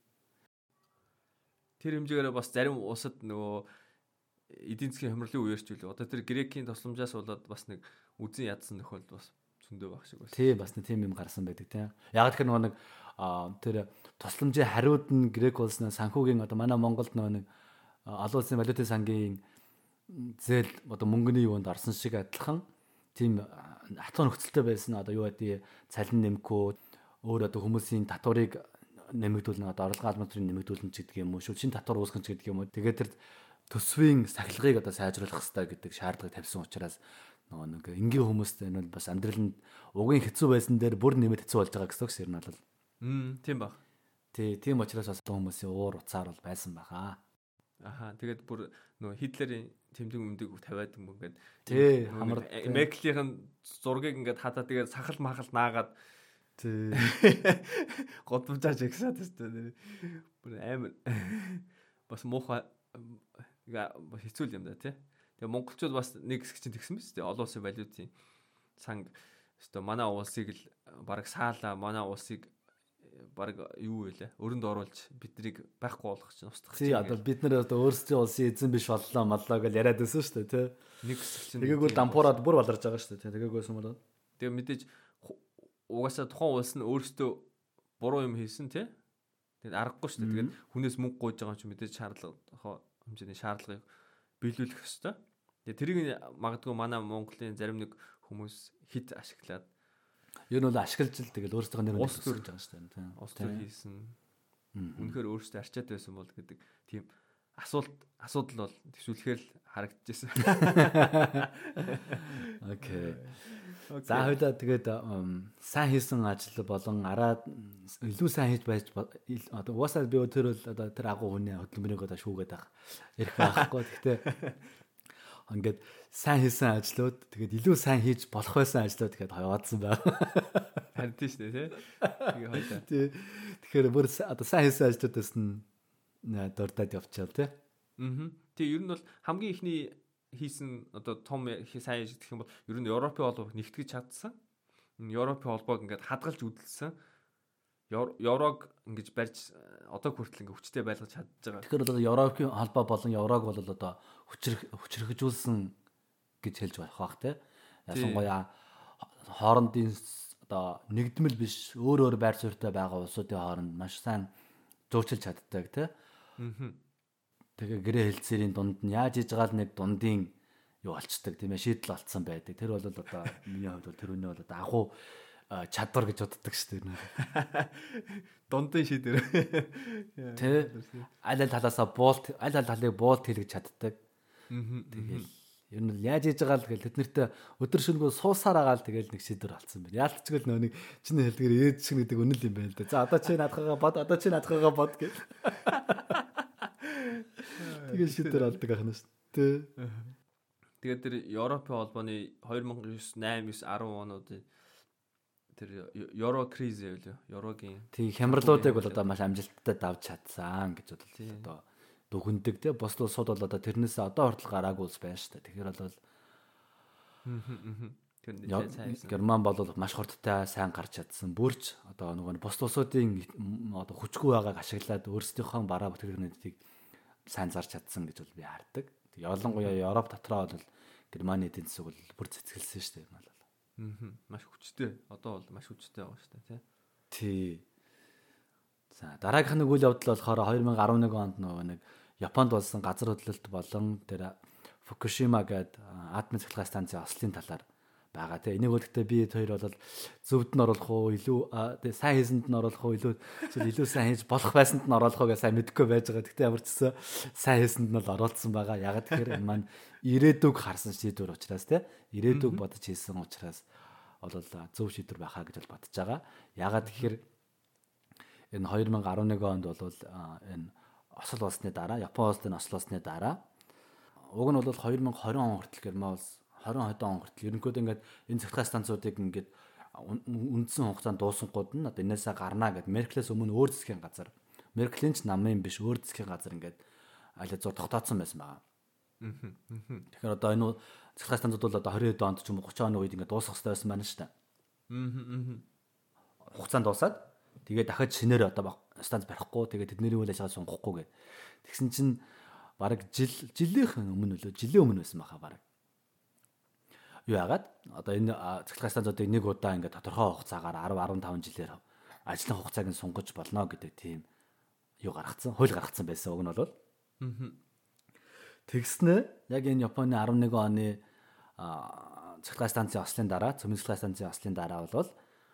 Тэр хэмжээгээр бас зарим улсад нөгөө эдийн засгийн хямралын үеэрч үлээ. Одоо тэр Грекийн тусламжаас болоод бас нэг үзэн ядсан тохиолдол бас зөндөө байх шиг байна. Тий бас нэг тийм юм гарсан байдаг тий. Яг тэгэхээр нөгөө нэг тэр тусламжийн хариуд нь Грек улсны санхүүгийн одоо манай Монголд нөгөө нэг олон улсын валютын сангийн зээл одоо мөнгөний юунд орсон шиг адилхан тийм хатуу нөхцөлтэй байсан одоо юу гэдэг цалин нэмэхгүй өөр одоо хүмүүсийн татварыг нэмэгдүүлнэ одоо орлогын албан нэмэгдүүлнэ ч гэдэг юм уу шин татвар үүсгэн ч гэдэг юм уу тэгээд тэр төсвийн сахилгыг одоо сайжруулах хэрэгтэй гэдэг шаардлагыг тавьсан учраас нөгөө нэг энгийн хүмүүстэй энэ бас амьдралд угийн хэцүү байсан дээр бүр нэмээд хэцүү болж байгаа гэсэн үг ширнэ бол тийм баг тий тийм учраас бас хүмүүсийн уур уцаар бол байсан баха аха тэгээд бүр нөгөө Хитлерийн тэмдэг өмдөг тавиад юм ингээд тий хамар Меркелийн зургийг ингээд хадаад тэгээд сахал махал наагаад тий годамжаач ихсаад тест бүр амар бас муухай хэцүү юм да тий. Тэгээ монголчууд бас нэг хэсэг чинь тэгсэн биз дээ. Олон улсын валютын санг өстой манай улсыг л баг саалаа манай улсыг баг юу вэ? Өрөнд оруулж биднийг байхгүй болгох чинь устгах. Тий одоо бид нар одоо өөрсдийн улсын эзэн биш боллоо маллаа гэж яриад байсан шүү дээ тий. Нэг хэсэг чинь тэгээгүй дампуураад бүр баларж байгаа шүү дээ тий. Тэгээгүйсэн болоо. Тэгээ мэдээж угаасаа тухайн улс нь өөрсдөө буруу юм хийсэн тий. Тэгээд аргагүй шүү дээ. Тэгээд хүнээс мөнгө гуйж байгаа юм чи мэдээж шаардлага хэмжээний шаардлагыг биелүүлэх ёстой. Тэгээд тэрийг магадгүй манай Монголын зарим нэг хүмүүс хит ашиглаад ер нь бол ашиглаж л тэгэл өөрсдөө нэр ус төр байгаа шүү дээ тий. Ус төр хийсэн. Үнэхээр өөрсдөө арчаад байсан бол гэдэг тийм асуулт асуудал бол төсөөлөхээр л харагдчихсан. Окей. За хоёлаа тэгээд сайн хийсэн ажил болон араад илүү сайн хийж байж одоо угаасаа би тэр бол одоо тэр агуу хүний хөдөлмөрийг одоо шүүгээд авах эрх байхгүй. Гэхдээ ингээд сайн хийсэн ажлууд тэгээд илүү сайн хийж болох байсан ажлууд гэхэд хаваадсан байна. Харин тийм шүү дээ тий. Тэгээ хоёлаа. Тэгэхээр бүр одоо сайн хийсэн ажлуудаас нь дурдаад явчихав тий. Аа. Тэгээ ер нь бол хамгийн ихний хийсэн одоо том сайн гэх юм бол ер нь Европын холбоог нэгтгэж чадсан. Европын холбоог ингээд хадгалж үдэлсэн. Еврог ингэж барьж одоо хүртэл ингээд хүчтэй байлгаж чадж байгаа. Тэгэхээр одоо Европын холбоо болон Еврог бол одоо хүчрэх хүчрхжүүлсэн гэж хэлж байх бах тий. Ялангуяа хоорондын одоо нэгдмэл биш өөр өөр байр суурьтай байгаа улсуудын хооронд маш сайн зөрчилж чаддаг тий. Аа. Тэгээ гэрээ хэлцээрийн дунд нь яаж иж байгаа л нэг дундын юу олцдог тийм ээ шийдэл олцсон байдаг. Тэр бол одоо миний хувьд бол тэр үнэ бол одоо агуу чадвар гэж боддог шүү дээ. Дундын шийдвэр. Тэ аль аль талаасаа буулт аль аль талыг буулт хийлгэж чаддаг. Тэгэл ер нь яаж иж байгаа л тэгэл тэднэрт өдөр шөнөгүй суусаар агаал тэгэл нэг шийдвэр олцсон байна. Яалтчгүй л нөөник чиний хэлдгээр ээж шиг гэдэг үнэл юм байна л да. За одоо чи надхагаа бод одоо чи надхагаа бод гэх. Тэгээ шийдвэр алдаг ахна шүү дээ. Тэгээд тэр Европын холбооны two thousand nine, eight, ten онуудын тэр Euro криз явлаа. Еврогийн тийм хямралуудыг бол одоо маш амжилттай давж чадсан гэж бодлоо. Одоо дүгндэг те бус улсууд бол одоо тэрнээс одоо хүртэл гараагүй улс байна шүү дээ. Тэгэхээр бол Герман бол маш хурдтай сайн гарч чадсан. Бүрч одоо нөгөө бус улсуудын одоо хүчгүй байгааг ашиглаад өөрсдийнхөө бараа бүтээгдэхүүнүүдийг сайн зарч чадсан гэж бол би хардаг. Тэг ялангуяа Европ дотроо бол Германы эдийн засаг бол бүр цэцгэлсэн шүү дээ юм бол. Аа. Маш хүчтэй. Одоо бол маш хүчтэй байгаа шүү дээ, тий. Тий. За дараагийнх нь үйл явдал болохоор two thousand eleven онд нөгөө нэг Японд болсон газар хөдлөлт болон тэр Фукушима гэдэг атомын цахилгаан станцын ослын талаар байгаа тий. Энийг үлдээ би хоёр бол зөвд нь оруулах уу илүү сайн хийсэнд нь оруулах уу илүү илүү сайн хийж болох байсанд нь оруулах уу гэж сайн мэдэхгүй байж байгаа. Гэхдээ ямар ч гэсэн сайн хийсэнд нь бол оруулсан байгаа. Яг тэгэхээр энэ маань ирээдүг харсан шийдвэр учраас тий. Ирээдүг бодож хийсэн учраас бол зөв шийдвэр байхаа гэж бол бодож байгаа. Ягаад тэгэхээр энэ two thousand eleven онд бол энэ осол болсны дараа Япон улсын осол болсны дараа уг нь бол two thousand twenty он хүртэл Герман улс twenty он хүртэл ерөнхийдөө ингээд энэ цахилгаан станцуудыг ингээд үндсэн хугацаанд дуусангууд нь одоо энээсээ гарнаа гэд Мерклээс өмнө өөр засгийн газар Мерклийн ч намын биш өөр засгийн газар ингээд аль зур тогтооцсон байсан байгаа. Тэгэхээр одоо энэ цахилгаан станцууд бол одоо twenty онд ч юм уу thirty оны үед ингээд дуусах хэрэгтэй байсан байна шүү дээ. Аа. Хугацаанд дуусаад тэгээ дахиад шинээр одоо станц барихгүй тэгээ тэдний үйл ажиллагаа сунгахгүй гэд. Тэгсэн чинь бараг жил жилийнхэн өмнө үлээ жилийн өмнө байсан баха бараг. Юу яагаад одоо энэ цахилгаан станцуудыг нэг удаа ингээд тодорхой хугацаагаар ten fifteen жилээр ажлын хугацааг нь сунгаж болно гэдэг тийм юу гаргацсан, хууль гаргацсан байсан уг нь бол. Аа. Тэгснэ яг энэ Японы eleven оны цахилгаан станцын ослын дараа, цөмийн цахилгаан станцын ослын дараа бол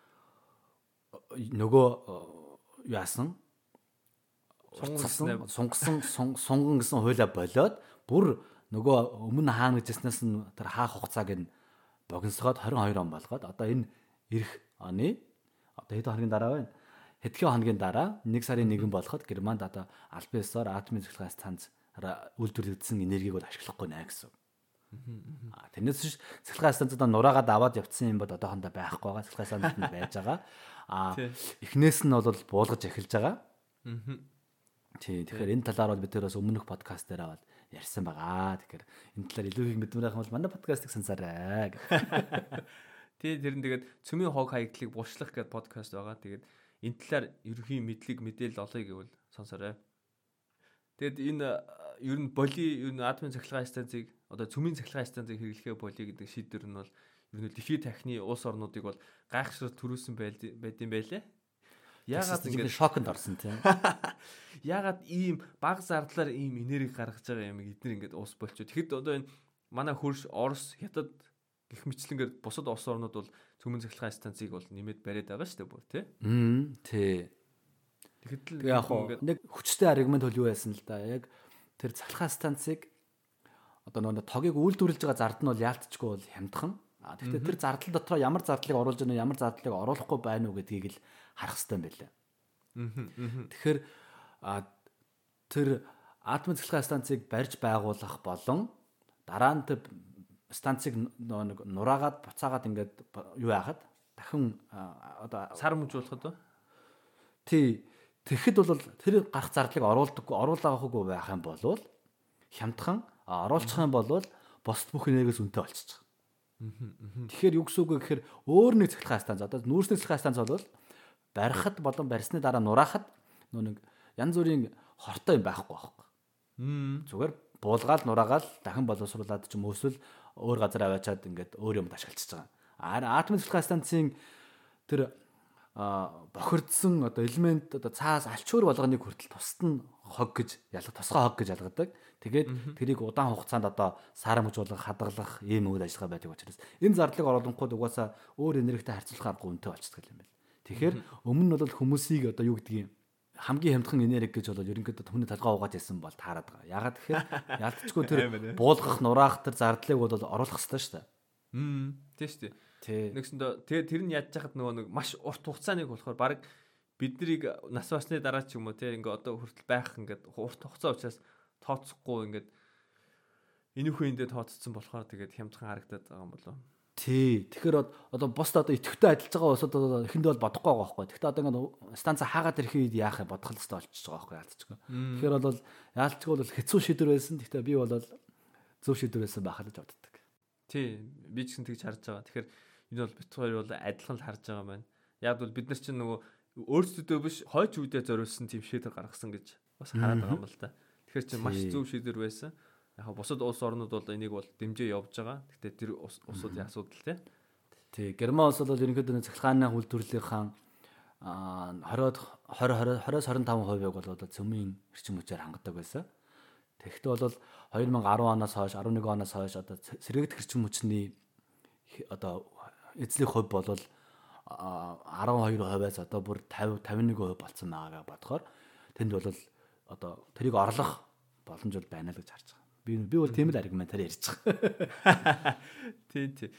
нөгөө яасан сунгасан сунгасан сунган гэсэн хуулиа болоод бүр нөгөө өмнө хаана гэжснээс нь тэр хаах хугацааг нь богиносгоод twenty-two он болгоод одоо энэ эх оны одоо хэд хоногийн дараа байна. Хэдхэн хоногийн дараа нэг сарын нэгэн болоход Германд одоо албан ёсоор атомын цахилгаан станцаараа үйлдвэрлэгдсэн энергийг бол ашиглахгүй нэ гэсэн. Аа тэрнээс цахилгаан станцуудаа нураагаад аваад явцсан юм бол одоохондоо байхгүй байгаа. Цахилгаан станцууд байж байгаа. Аа эхнээс нь бол буулгаж эхэлж байгаа. Аа. Тий, тэгэхээр энэ талаар бол бид тэр бас өмнөх подкаст дээр бол ярьсан байгаа. Тэгэхээр энэ талаар илүү их мэдмээр байх юм бол манай подкастыг сонсоорой. Тий, тэр нь тэгээд цөмийн хог хаягдлыг булшлах гэдэг подкаст байгаа. Тэгээд энэ талаар ерөнхий мэдлэг мэдээлэл олъё гэвэл сонсоорой. Тэгэд энэ ер нь боли ер нь атомын цахилгаан станцыг одоо цөмийн цахилгаан станцыг хэрэглэхээ болъё гэдэг шийдвэр нь бол ер нь дэлхийн тахны улс орнуудыг бол гайхшрал төрүүлсэн байд юм байлээ. Яагаад ингэ шоконд орсон тийм. Яагаад ийм бага зардлаар ийм энерги гаргаж байгаа юм эдгээр ингээд ус болчихоо. Тэгэхэд одоо энэ манай хөрш Орос, Хятад гэх мэтлэнгээр бусад улс орнууд бол цөмийн цахилгаан станцыг бол нэмээд бариад байгаа шүү дээ бүр тий. Мм тий. Тэгэхэд л яг нэг хүчтэй аргумент бол юу байсан л да. Яг тэр цахилгаан станцыг одоо нөгөө тогийг үйлдвэрлэж байгаа зард нь бол яалтчгүй бол хямдхан. А тэгэхээр тэр зардал дотор ямар зардлыг оруулж байна уу, ямар зардлыг оруулахгүй байна уу гэдгийг л харах хэрэгтэй юм байлаа. Тэгэхээр тэр атомын цахилгаан станцыг барьж байгуулах болон дараа нь тэр станцыг нэг нураагаад буцаагаад ингээд юу яахад дахин одоо сар мужуулахад ба тий тэгэхэд бол тэр гарах зардлыг оруулдаггүй оруулаагүй байх юм бол хямдхан оруулах юм бол бос бүх энергиэс үнэтэй болчихж байгаа. Тэгэхээр юу гэсэн үг вэ гэхээр өөр нэг цахилгаан станц одоо нүүрсний цахилгаан станц бол барихад болон барьсны дараа нураахад нөө нэг янз бүрийн хортой юм байхгүй байхгүй. Зүгээр буулгаад нураагаад дахин боловсруулад ч юм уу эсвэл өөр газар аваачаад ингээд өөр юмд ашиглаж байгаа. Аа атомын цахилгаан станцын тэр бохирдсон одоо элемент одоо цаас алчуур болгоныг хүртэл тусад нь хог гэж ялга тусгай хог гэж ялгадаг. Тэгээд тэрийг удаан хугацаанд одоо саарамжуулах, хадгалах ийм үйл ажиллагаа байдаг учраас энэ зардлыг оруулангууд угаасаа өөр энергитэй харьцуулах аргагүй үнэтэй болчихдог юм байна. Тэгэхээр өмнө нь бол хүмүүсийг одоо юу гэдгийг хамгийн хямдхан энерги гэж бол ерөнхийдөө түүний толгой угааж ясан бол таарад байгаа. Ягаад тэгэхээр ялцчгүй тэр буулгах, нураах тэр зардлыг бол оруулах хэрэгтэй шүү дээ. Мм тийм шүү дээ. Нэгсэндээ тэгээ тэр нь яаж яхад нөгөө нэг маш урт хугацааныг болохоор баг биднийг нас барсны дараа ч юм уу те ингээ одоо хүртэл байх ингээд урт хугацаа учраас тооцохгүй ингээд энэхүү эндээ тооцсон болохоор тэгээд хямдхан харагдаад байгаа юм болов. Тий. Тэгэхээр одоо босд одоо идэвхтэй ажиллаж байгаа усад одоо эхэнд бол бодохгүй байгаа байхгүй. Гэхдээ одоо ингээд станц хаагаад ирэх үед яах юм бодох хэрэгтэй болчихж байгаа байхгүй яалтчгүй. Тэгэхээр бол яалтчгүй бол хэцүү шийдвэр байсан. Гэхдээ би бол зөв шийдвэр байсан байхад л боддог. Тий. Би ч гэсэн тэгж харж байгаа. Тэгэхээр энэ бол бит хоёр бол адилхан л харж байгаа юм байна. Яг бол бид нар чинь нөгөө өөрсдөө биш хойч үедээ зориулсан тийм шийдвэр гаргасан гэж бас хараад байгаа юм л да. Тэгэхээр чинь маш зөв шийдвэр байсан. Яг бусад улс орнууд бол энийг бол дэмжээ явж байгаа. Гэхдээ тэр улсуудын асуудал тий. Тий. Герман улс бол ерөнхийдөө цахилгааны үйлдвэрлэлийнхэн двадцать двадцать двадцать25% бол одоо цөмийн эрчим хүчээр хангадаг байсан. Тэгэхдээ бол two thousand ten оноос хойш eleven оноос хойш одоо сэргээгдэх эрчим хүчний одоо эзлэх хувь бол twelve хувиас одоо бүр fifty fifty-one хувь болсон байгаа бодохоор тэнд бол одоо тэрийг орлох боломж бол байна л гэж харж байгаа. Би би бол тийм л аргументаар ярьж байгаа. Тий, тий.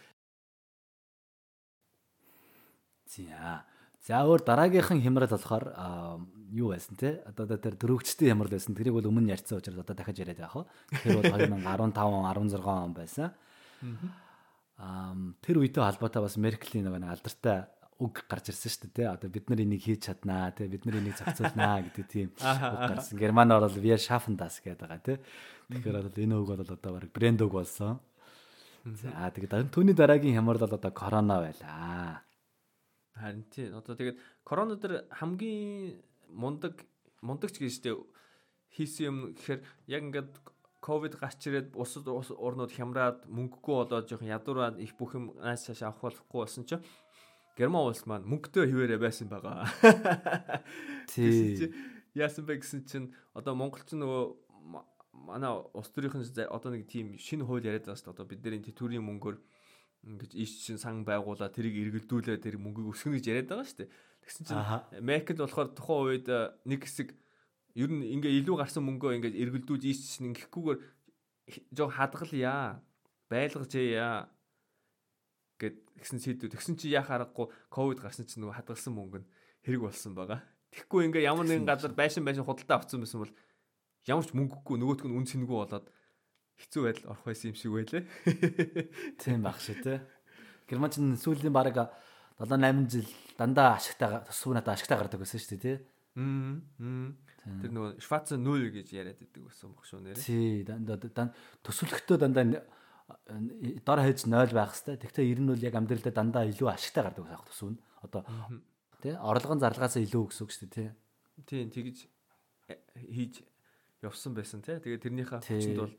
За. За өөр дараагийнхан хямрал болохоор юу байсан те? Одоо тэр дөрөвчтэй хямрал байсан. Тэрийг бол өмнө ярьсан учраас одоо дахиж яриад байгаа хөө. Тэр бол twenty fifteen sixteen он байсан. Аа тэр үетэй холбоотой бас Меркелийн нэг алдартай үг гарч ирсэн шүү дээ. Одоо бид нар энийг хийж чаднаа, те бид нар энийг зохицуулнаа гэдэг тийм үг гарсан. Германоор бол wir schaffen das гэдэг байгаа те. Тэгэхээр бол энэ үг бол одоо баг брэнд үг болсон. За тэгээд түүний дараагийн хямрал бол одоо корона байлаа. Харин тий. Одоо тэгээд корона дээр хамгийн мундаг мундагч гэж дээ хийсэн юм гэхээр яг ингээд ковид гарч ирээд бусад орнууд хямраад мөнгөгүй болоод жоохон ядуураад их бүх юм нааш цааш авах болохгүй болсон чинь Герман улс маань мөнгөтэй хിവэрэ байсан байгаа. Тий. Яасан бэ гэсэн чинь одоо монголч нөгөө манай улс төрийнхэн одоо нэг тийм шинэ хууль яриад байгаа шүү дээ. Одоо бид нэр энэ төрийн мөнгөөр ингэж иш чин сан байгуулаад тэрийг эргэлдүүлээ тэр мөнгөийг өсгөнө гэж яриад байгаа шүү дээ. Тэгсэн чинь Меркель болохоор тухайн үед нэг хэсэг ер нь ингээ илүү гарсан мөнгөө ингээ эргэлдүүлж иш чин ингэхгүйгээр жоо хадгалъя. Байлгажъя гэд гисэн сэдвүү. Тэгсэн чи яах аргагүй ковид гарсан чинь нөгөө хадгалсан мөнгө нь хэрэг болсон байгаа. Тэгэхгүй ингээ ямар нэгэн газар байшин байшин худалдаа авсан байсан бол ямар ч мөнгөгүй нөгөөтг нь үн цэнэгүй болоод хэцүү байдал орох байсан юм шиг байлээ. Тийм баг шүү те. Герман ч сүүлийн бараг seven eight жил дандаа ашигтай тусуу надаа ашигтай гардаг байсан шүү дээ тий. Аа. Тэр нөгөө Швац null гэж яриад байдаг байсан баг шүү нэрээ. Тий, дандаа төсвөлгөхдөө дандаа дор хаяж nine байх хэвээр. Тэгвэл ер нь бол яг амьдралдаа дандаа илүү ашигтай гардаг байх төсөв нь. Одоо тий орлогын зарлагаас илүү өгсөн үг шүү дээ тий. Тийм тэгж хийж явсан байсан тий. Тэгээд тэрнийхээ хүчинд бол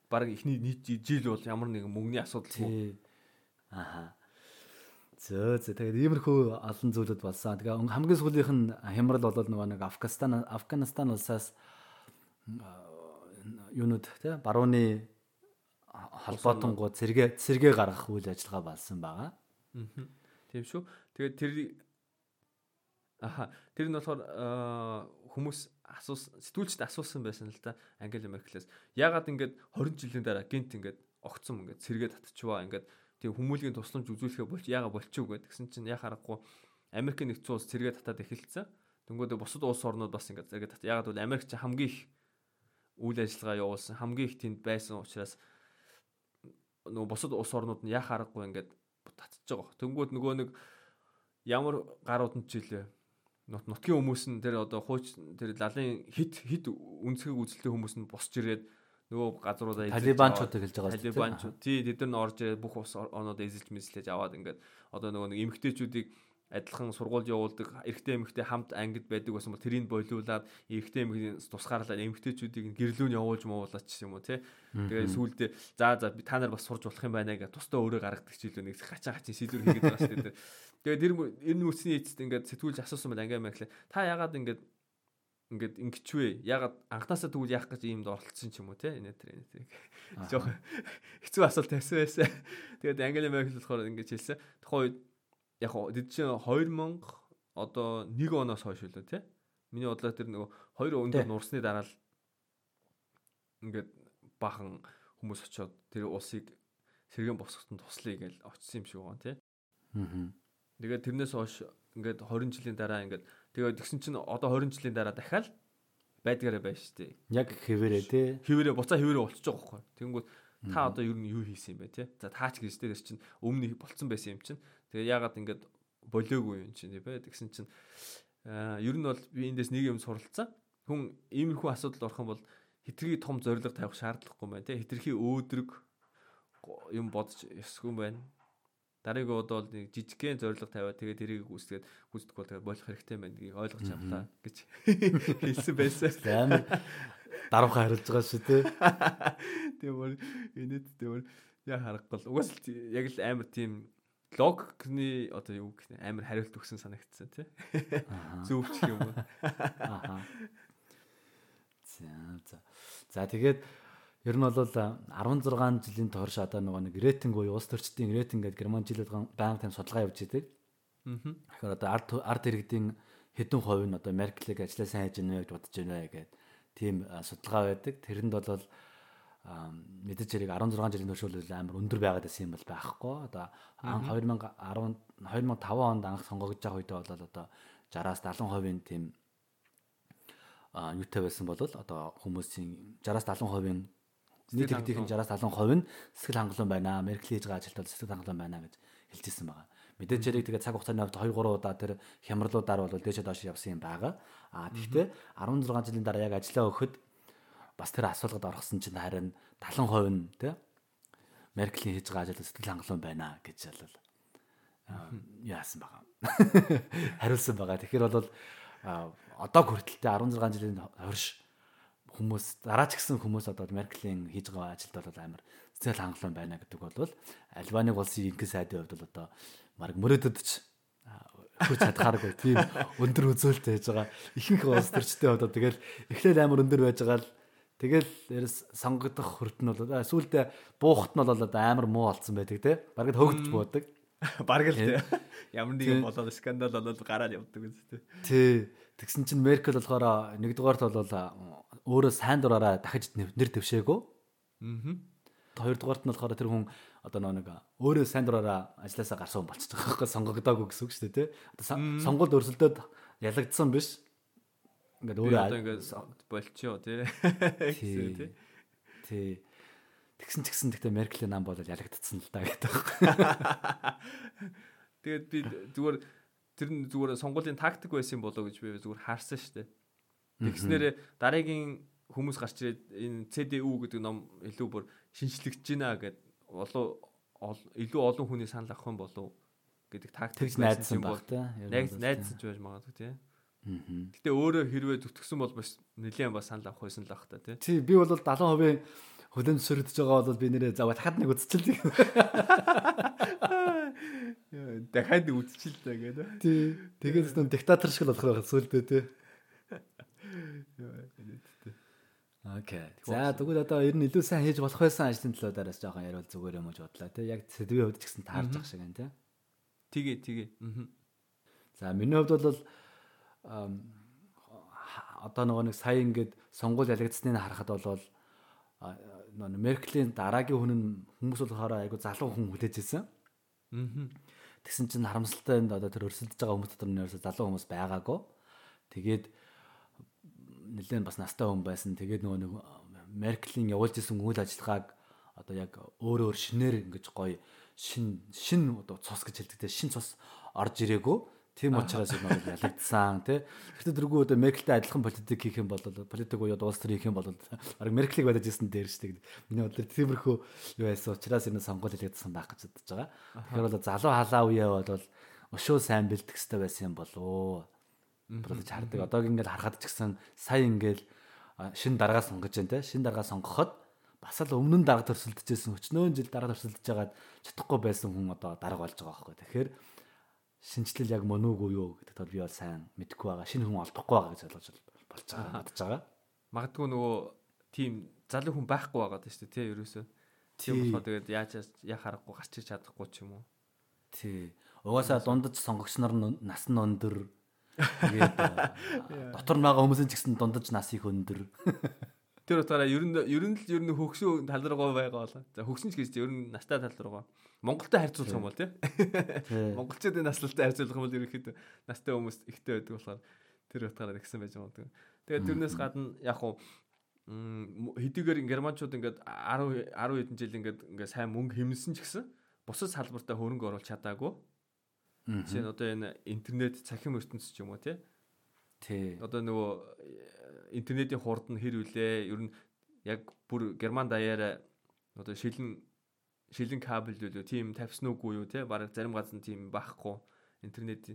баг ихний нийт жил бол ямар нэгэн мөнгөний асуудал тий. Аха. Зөө зөө тэгээд иймэрхүү олон зүйлүүд болсон. Тэгээ хамгийн сүүлийнх нь хямрал бол нөгөө нэг Афганистан Афганистан улсаас юунууд тий барууны холбоотонгууд зэрэг зэрэг гаргах үйл ажиллагаа болсон байгаа. Аа. Тийм шүү. Тэгээд тэр аха тэр нь болохоор хүмүүс асуус сэтгүүлчд асуусан байсан л да Ангела Меркелээс яагаад ингээд хорин жилийн дараа гинт ингээд огцом ингээд сэргээ татчихваа ингээд тийм хүмүүлийн тусламж үзүүлэхэ болж яагаад болчихв гэдэг гэсэн чинь яа харахгүй Америк нэгдсэн улс сэргээ татаад эхэлсэн. Тэнгүүд бусад улс орнууд бас ингээд сэргээ тат. Яагаад бол Америк ч хамгийн их үйл ажиллагаа явуулсан, хамгийн их тэнд байсан учраас нөгөө бусад улс орнууд нь яа харахгүй ингээд татчих байгаа. Тэнгүүд нөгөө нэг ямар гарууданд ч илээ нут нутгийн хүмүүс нь тэр одоо хууч тэр лалын хит хит үнцгийг үзэлтэй хүмүүс нь босч ирээд нөгөө газруудаа талибанчуудыг хэлж байгаа. Талибанчууд тий тэд нар орж ирээд бүх ус орнууд эзэлж мэслэж аваад ингээд одоо нөгөө нэг эмэгтэйчүүдийг адилхан сургууль явуулдаг эрэгтэй эмэгтэй хамт ангид байдаг байсан бол тэрийг бойлуулад эрэгтэй эмэгтэй тусгаарлаад эмэгтэйчүүдийг гэрлүүн явуулж муулаач юм уу тий. Тэгээд сүүлдээ за за та нар бас сурж болох юм байна гэж тусдаа өөрөө гаргадаг чийлүү нэг хачаа хачаа сэлүүр хийгээд байгаа шүү дээ. Тэгээд тэр энэ нүцний эцэст ингээд сэтгүүлж асуусан байл Ангела Меркель та яагаад ингээд ингээд ингэчвэ яагаад анхнаасаа тэгвэл яах гэж иймд оролцсон ч юм уу те энэ тэр энэ тэр жоох хэцүү асуулт тавьсан байсан. Тэгээд Ангела Меркель болохоор ингэж хэлсэн. Тухайн үед яг дэд чинь хоёр мянга одоо нэг оноос хойш үлээ те. Миний бодлоор тэр нөгөө хоёр өндөр нурсны дараа л ингээд бахан хүмүүс очиод тэр улсыг сэргэн босгоход туслая гэж очсон юм шиг байгаа те. Аа. Тэгээд тэрнээс хойш ингээд двадцать жилийн дараа ингээд тэгээд тэгсэн чинь одоо двадцать жилийн дараа дахиад байдгаараа байна шүү дээ. Яг хэвээрээ тий. Хэвээрээ буцаа хэвээрээ болчихж байгаа байхгүй. Тэнгүүд та одоо ер нь юу хийсэн юм бэ тий? За таач гэж тэр чинь өмнө болцсон байсан юм чинь. Тэгээд яагаад ингээд болоогүй юм чинь тий бэ? Тэгсэн чинь аа ер нь бол би эндээс нэг юм суралцсан. Хүн иймэрхүү асуудалд орох юм бол хитрхи том зориг тавих шаардлагагүй юм байна тий. Хитрхи өөдрөг юм бодож ёсгүй юм байна. Дарыг удаа бол нэг жижигхэн зориг тавиад тэгээд тэрийг үүсгээд гүйцэтгэх бол тэгээд болох хэрэгтэй юм байна гэдгийг ойлгож авлаа гэж хэлсэн байсан. Амар даруухан харилж байгаа шүү дээ. Тэгмэр энэт тэгмэр яа харахгүй. Угаас л яг л амар тийм логикны одоо юу гэх юм амар хариулт өгсөн санагдсан тий. Зөвч юм уу. Аа. За за тэгээд ер нь бол арван зургаан жилийн турш одоо нөгөө нэг рейтинг буюу улс төрчдийн рейтинг гэдэг Герман жилд байнга тийм судалгаа явуулж идэг. Аа. Тэгэхээр одоо ард ард иргэдийн хэдэн хувь нь одоо Меркелийг ажиллаа сайн хийж гэнэ гэж бодож байна гэдэг тийм судалгаа байдаг. Тэрэнд бол мэдээж хэрэг арван зургаан жилийн турш бол амар өндөр байгаад байсан юм бол байхгүй. Одоо две тысячи десять две тысячи five онд анх сонгогдож байгаа үед бол одоо sixty-аас seventy хувийн тийм юутай байсан бол одоо хүмүүсийн sixty-аас seventy хувийн нийт иргэдийн sixty-аас seventy хувь нь сэтгэл хангалуун байна. Меркель хийж байгаа ажилтнууд сэтгэл хангалуун байна гэж хэлжсэн байгаа. Мэдээж хэрэг тэгээд цаг хугацааны хувьд two three удаа тэр хямралуудаар бол дээшээ доош явсан юм байгаа. А тэгвэл sixteen жилийн дараа яг ажиллаа өгөхөд бас тэр асуулгад орохсон чинь харин seventy хувь нь тий Меркелийн хийж байгаа ажилд сэтгэл хангалуун байна гэж бол яасан байгаа. Хариулсан байгаа. Тэгэхээр бол одоо хүртэлтэй sixteen жилийн хорш хүмүүс дараа ч гэсэн хүмүүс одоо Меркелийн хийж байгаа ажилд бол амар сэтгэл хангалуун байна гэдэг бол Альбаныг улсын ингийн сайдын хувьд бол одоо марг мөрөдөдч хүч чадхааргүй тийм өндөр үзүүлэлт хийж байгаа. Ихэнх улс төрчтэй одоо тэгэл эхлээд амар өндөр байж байгаа л тэгэл ярис сонгогдох хүртэн бол сүүлдээ буухт нь бол одоо амар муу болсон байдаг те. Бараг хөвгөж буудаг. Бараг л те. Ямар нэг юм болоод скандал болоод гараад явдаг үстэй. Тий. Тэгсэн чинь Меркель болохоор нэгдүгээрт бол өөрөө сайн дураараа дахиж нэр дэвшээгөө. Аа. Хоёрдугаарт нь болохоор тэр хүн одоо нэг өөрөө сайн дураараа ажилласаа гарсан болчихж байгаа байхгүй сонгогдоогүй гэсэн үг шүү дээ тий. Одоо сонгуульд өрсөлдөд ялагдсан биш. Ингээд өөрөө одоо ингээд болчихё тий. Тий. Тий. Тэгсэн ч гэсэн тэгтээ Меркелийн нам бол ялагдсан л да гэдэг. Тэгээд би зүгээр тэр нь зүгээр сонгуулийн тактик байсан болоо гэж би зүгээр харсан шүү дээ. Тэгснээрээ дараагийн хүмүүс гарч ирээд энэ C D U гэдэг ном илүү бүр шинжлэгдэж байна гэд олон илүү олон хүний санал авах юм болов гэдэг тактик найдсан баг та. Яг найдсан ч байж магадгүй тий. Гэтэ өөрөө хэрвээ зүтгэсэн бол бас нэлээд бас санал авах байсан л ах та тий. Тий би бол seventy хувийн Хүлэмж шүрдэж байгаа бол би нэрээ за дахиад нэг үзчихлээ. Дахиад үзчихлээ гэдэг. Тий. Тэгээд нэг диктатор шиг л болох байх сүлдээ тий. Окей. За тэгвэл одоо ер нь илүү сайн хийж болох байсан ажлын төлөө дараас жоохон яриул зүгээр юм уу гэж бодлоо тий. Яг сэдвийн хувьд ч гэсэн таарч ах шиг байна тий. Тэгээ тэгээ. За миний хувьд бол одоо нөгөө нэг сая ингээд сонгуул ялагдсныг харахад бол нөгөө Меркелийн дараагийн хүн нь хүмүүс болохоор айгу залуу хүн хүлээж ирсэн. Аа. Тэгсэн чинь харамсалтай энэ одоо тэр өрсөлдөж байгаа хүмүүс дотор нь ерөөсө залуу хүмүүс байгаагүй. Тэгээд нэлээд бас настай хүн байсан. Тэгээд нөгөө нэг Меркелийн явуулж исэн үйл ажиллагааг одоо яг өөр өөр шинээр ингэж гоё шин шин одоо цус гэж хэлдэг те шин цус орж ирээгүй. Тийм учраас юм бол ялагдсан тий. Гэхдээ тэргүй одоо Меркельтэй адилхан политик хийх юм бол политик уу улс төр хийх юм бол баг Меркелийг badаж ирсэн дээр шүү дээ. Миний бодлоор тиймэрхүү юу байсан учраас энэ сонгуул ялагдсан байх гэж бодож байгаа. Тэгэхээр бол залуу халаа үеэ бол өшөө сайн бэлдэх хэрэгтэй байсан юм болоо. Бодож хардаг. Одоо ингээд харахад ч гэсэн сая ингээд шин даргаа сонгож байна те. Шин даргаа сонгоход бас л өмнө нь дарга төрсөлдөжсэн өчнөө жил дарга төрсөлдөж байгаад чадахгүй байсан хүн одоо дарга болж байгаа байхгүй. Тэгэхээр шинжлэл яг мөн үгүй юу гэдэгт бол би бол сайн мэдэхгүй байгаа. Шинэ хүн олдохгүй байгаа гэж ойлгож болж байгаа бодож байгаа. Магадгүй нөгөө тийм залуу хүн байхгүй байгаа даа шүү дээ тий ерөөсөө. Тийм болохоор тэгээд яаж яа харахгүй гарч иж чадахгүй ч юм уу. Тий. Угаасаа дундаж сонгогч нар нас нь өндөр. Тэгээд дотор нь байгаа хүмүүсийн ч гэсэн дундаж нас их өндөр. Тэр утгаараа ер нь ер нь л ер нь хөгшин тал руугаа байгаа болоо. За хөгшин ч гэж ер нь настай тал руугаа. Монголтой харьцуулах юм бол тий. Монголчуудын наслалтай харьцуулах юм бол ерөнхийдөө настай хүмүүс ихтэй байдаг болохоор тэр утгаараа тэгсэн байж байгаа. Тэгээд тэрнээс гадна яг хуу хэдийгээр германчууд ингээд десять десять хэдэн жил ингээд ингээд сайн мөнгө хэмнсэн ч гэсэн бусад салбартаа хөрөнгө оруулах чадаагүй. Жишээ нь одоо энэ интернет цахим ертөнц ч юм уу тий. Тий. Одоо нөгөө интернетийн хурд нь хэр үлээ ер нь яг бүр герман даяараа одоо шилэн шилэн кабел үлээ тийм тавьсан уугүй юу те бараг зарим газар тийм байхгүй интернетийн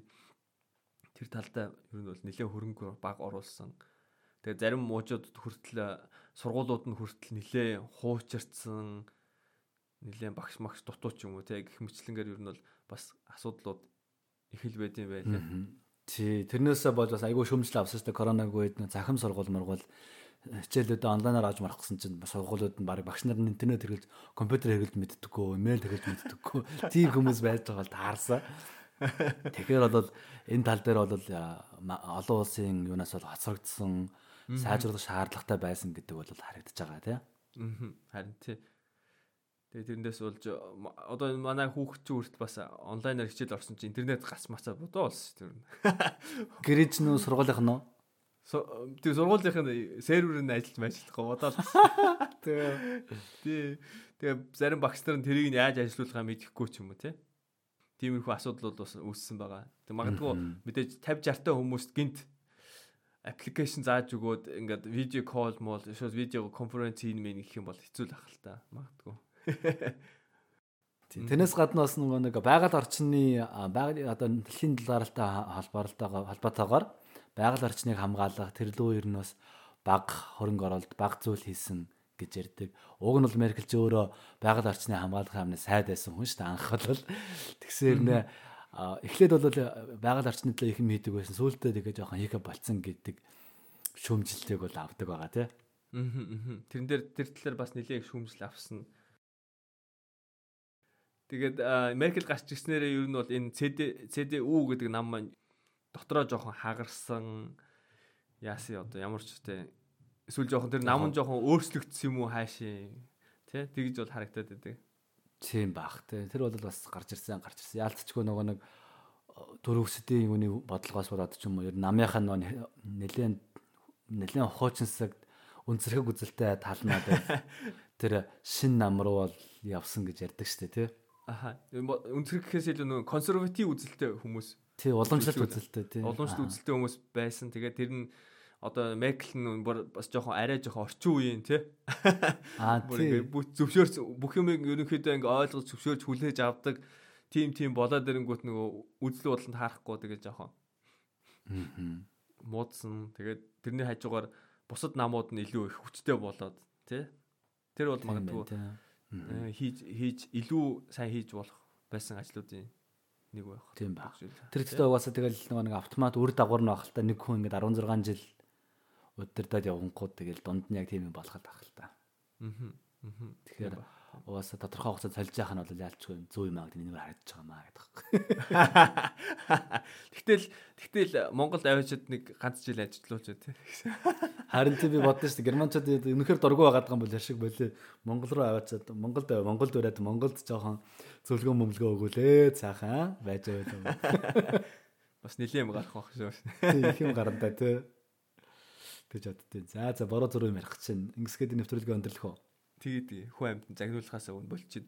тэр талдаа ер нь бол нэлээд хөрөнгө баг оруулсан. Тэгээ зарим муужууд хүртэл сургуулиуд нь хүртэл нэлээд хуучирцсан нэлээд багш магш дутуу ч юм уу те гэх мэтлэнгээр ер нь бол бас асуудлууд их л байд юм байлаа. Тий, тэрнээсээ бол бас айгүй шөмжлөө авсан шүү дээ коронавиг үед захим сургууль мургуул хичээлүүдээ онлайнаар авч марахсан чинь сургуулиуд нь баг багш нар нь интернет хэрэглэж компьютер хэрэглэж мэддэггүй, имэйл хэрэглэж мэддэггүй. Тийм хүмүүс байж байгаа бол таарсан. Тэгэхээр бол энэ тал дээр бол олон улсын юунаас бол хоцрогдсон, сайжруулах шаардлагатай байсан гэдэг бол харагдаж байгаа тийм. Аа, харин тий. Тэгээд тэрнээс болж одоо манай хүүхэд чинь хүртэл бас онлайнаар хичээл орсон чинь интернет гас мацаа бодоо болсон шүү дээ. Гэрэж нүү сургуулийнх нь тэр сургуулийнх нь серверээр нь ажиллаж ажиллахгүй бодоод. Тэгээ тэгээ зарим багш нар нь тэрийг нь яаж ажиллуулахаа мэдэхгүй ч юм уу те. Тиймэрхүү асуудлууд бас үүссэн байгаа. Тэг магадгүй мэдээж пятьдесят шейдэ хүмүүст гинт аппликейшн зааж өгөөд ингээд видео кол мол шууд видео конференц ийн мэн гэх юм бол хэцүү л ах л та магадгүй. Тэрнээс гадна бас нэг байгаль орчны байгаль одоо дэлхийн талааралтай холбоотойгоор холбоотойгоор байгаль орчныг хамгаалах тэр лөө ер нь бас баг хөрөнгө оруулалт баг зүйл хийсэн гэж ярьдаг. Уг нь бол Меркель ч өөрөө байгаль орчны хамгаалахын амны сайд байсан хүн шүү дээ анх бол. Тэгсээр нэ эхлээд бол байгаль орчны төлөө их юм хийдэг байсан. Сүүлдээ тэгээ жоохон хийхэ болцсон гэдэг шүүмжилтийг бол авдаг байгаа тий. Аа. Тэрэн дээр тэр талаар бас нэлээд их шүүмжил авсан. Тэгээд Меркель гарч ирснээрээ ер нь бол энэ си ди ю гэдэг нам маань дотроо жоохон хагарсан яасан одоо ямар ч үстэй эсвэл жоохон тэр нам нь жоохон өөрчлөгдсөн юм уу хаашаа тий тэгж бол харагдаад байдаг. Тийм бах тий тэр бол бас гарч ирсэн гарч ирсэн яалтчгүй нөгөө нэг дөрөвсдийн юуны бодлогоос болоод ч юм уу ер нь намынх нь нэлээд нэлээд хуучинсаг үнцэрхэг үзэлтэй талнаад тэр шин нам руу бол явсан гэж ярьдаг шүү дээ тий. Аха үнцэрхэг гэхээс илүү нөгөө консерватив үзэлтэй хүмүүс тий уламжлалт үзэлтэй тий уламжлалт үзэлтэй хүмүүс байсан. Тэгээд тэр нь одоо Меркель нь бас жоохон арай жоохон орчин үеийн тий. Аа тий бүх зөвшөөрч бүх юм ерөнхийдөө ингээ ойлгож зөвшөөрч хүлээж авдаг тим тим болоод ирэнгүүт нөгөө үзэл бодлонд харахгүй тэгээ жоохон аа муудсан. Тэгээд тэрний хажуугаар бусад намууд нь илүү их хүчтэй болоод тий. Тэр бол магадгүй хийж хийж илүү сайн хийж болох байсан ажлуудын нэг байх. Тийм баг. Тэр ихтэй угаасаа тэгэл нэг автомат үр дагавар нь байх л та нэг хүн ингээд арван зургаан жил удирдаад явгангууд тэгэл дунд нь яг тийм юм болох л байх л та. Аа. Тэгэхээр угаасаа тодорхой хугацаанд солиж яах нь бол яалчгүй зүү юм аа гэдэг нэг харагдаж байгаа маа гэдэг. Тэгтэл тэгтэл Монголд авчид нэг ганц жил ажиллуулж байна тийм. Харин тийм би бодсон шүү дээ. Германчууд үнэхээр дургу байгаад байгаа юм бол яшиг болоо. Монгол руу аваачаад Монголд Монголд ураад Монголд жоохон зөвлөгөө мөмлөгөө өгөөлээ цаахан байж байлаа. Бас нэлээд юм гарах байх шүү. Тийм их юм гарна тий. Тэгж боддیں۔ За за бороо зураг юм ярих чинь. Ингэсгээд нэвтрүүлгээ өндөрлөх үү? Тэгээд хүн амьд загнуулахаас өмнө болчиход.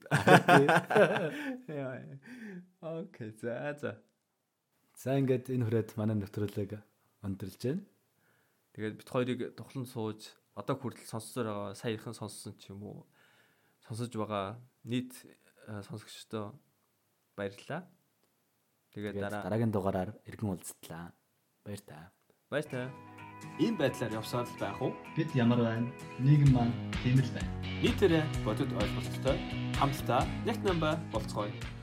Окей. За за. За ингээд энэ хүрээд манай нэвтрүүлэг өндөрлж байна. Тэгээд бит хоёрыг тухлан сууж одоо хүртэл сонссоор байгаа саяхан сонссон ч юм уу сонсож байгаа нийт сонсогчдоо баярлалаа. Тэгээд дараа дараагийн дугаараар иргэн уулзтлаа. Баяр та. Баяр та. Ийм байдлаар явсаар л байх уу? Бид ямар байна? Нийгэм маань тийм л байна. Нийтээрээ бодит ойлголттой хамтдаа нэг намба болцгоё.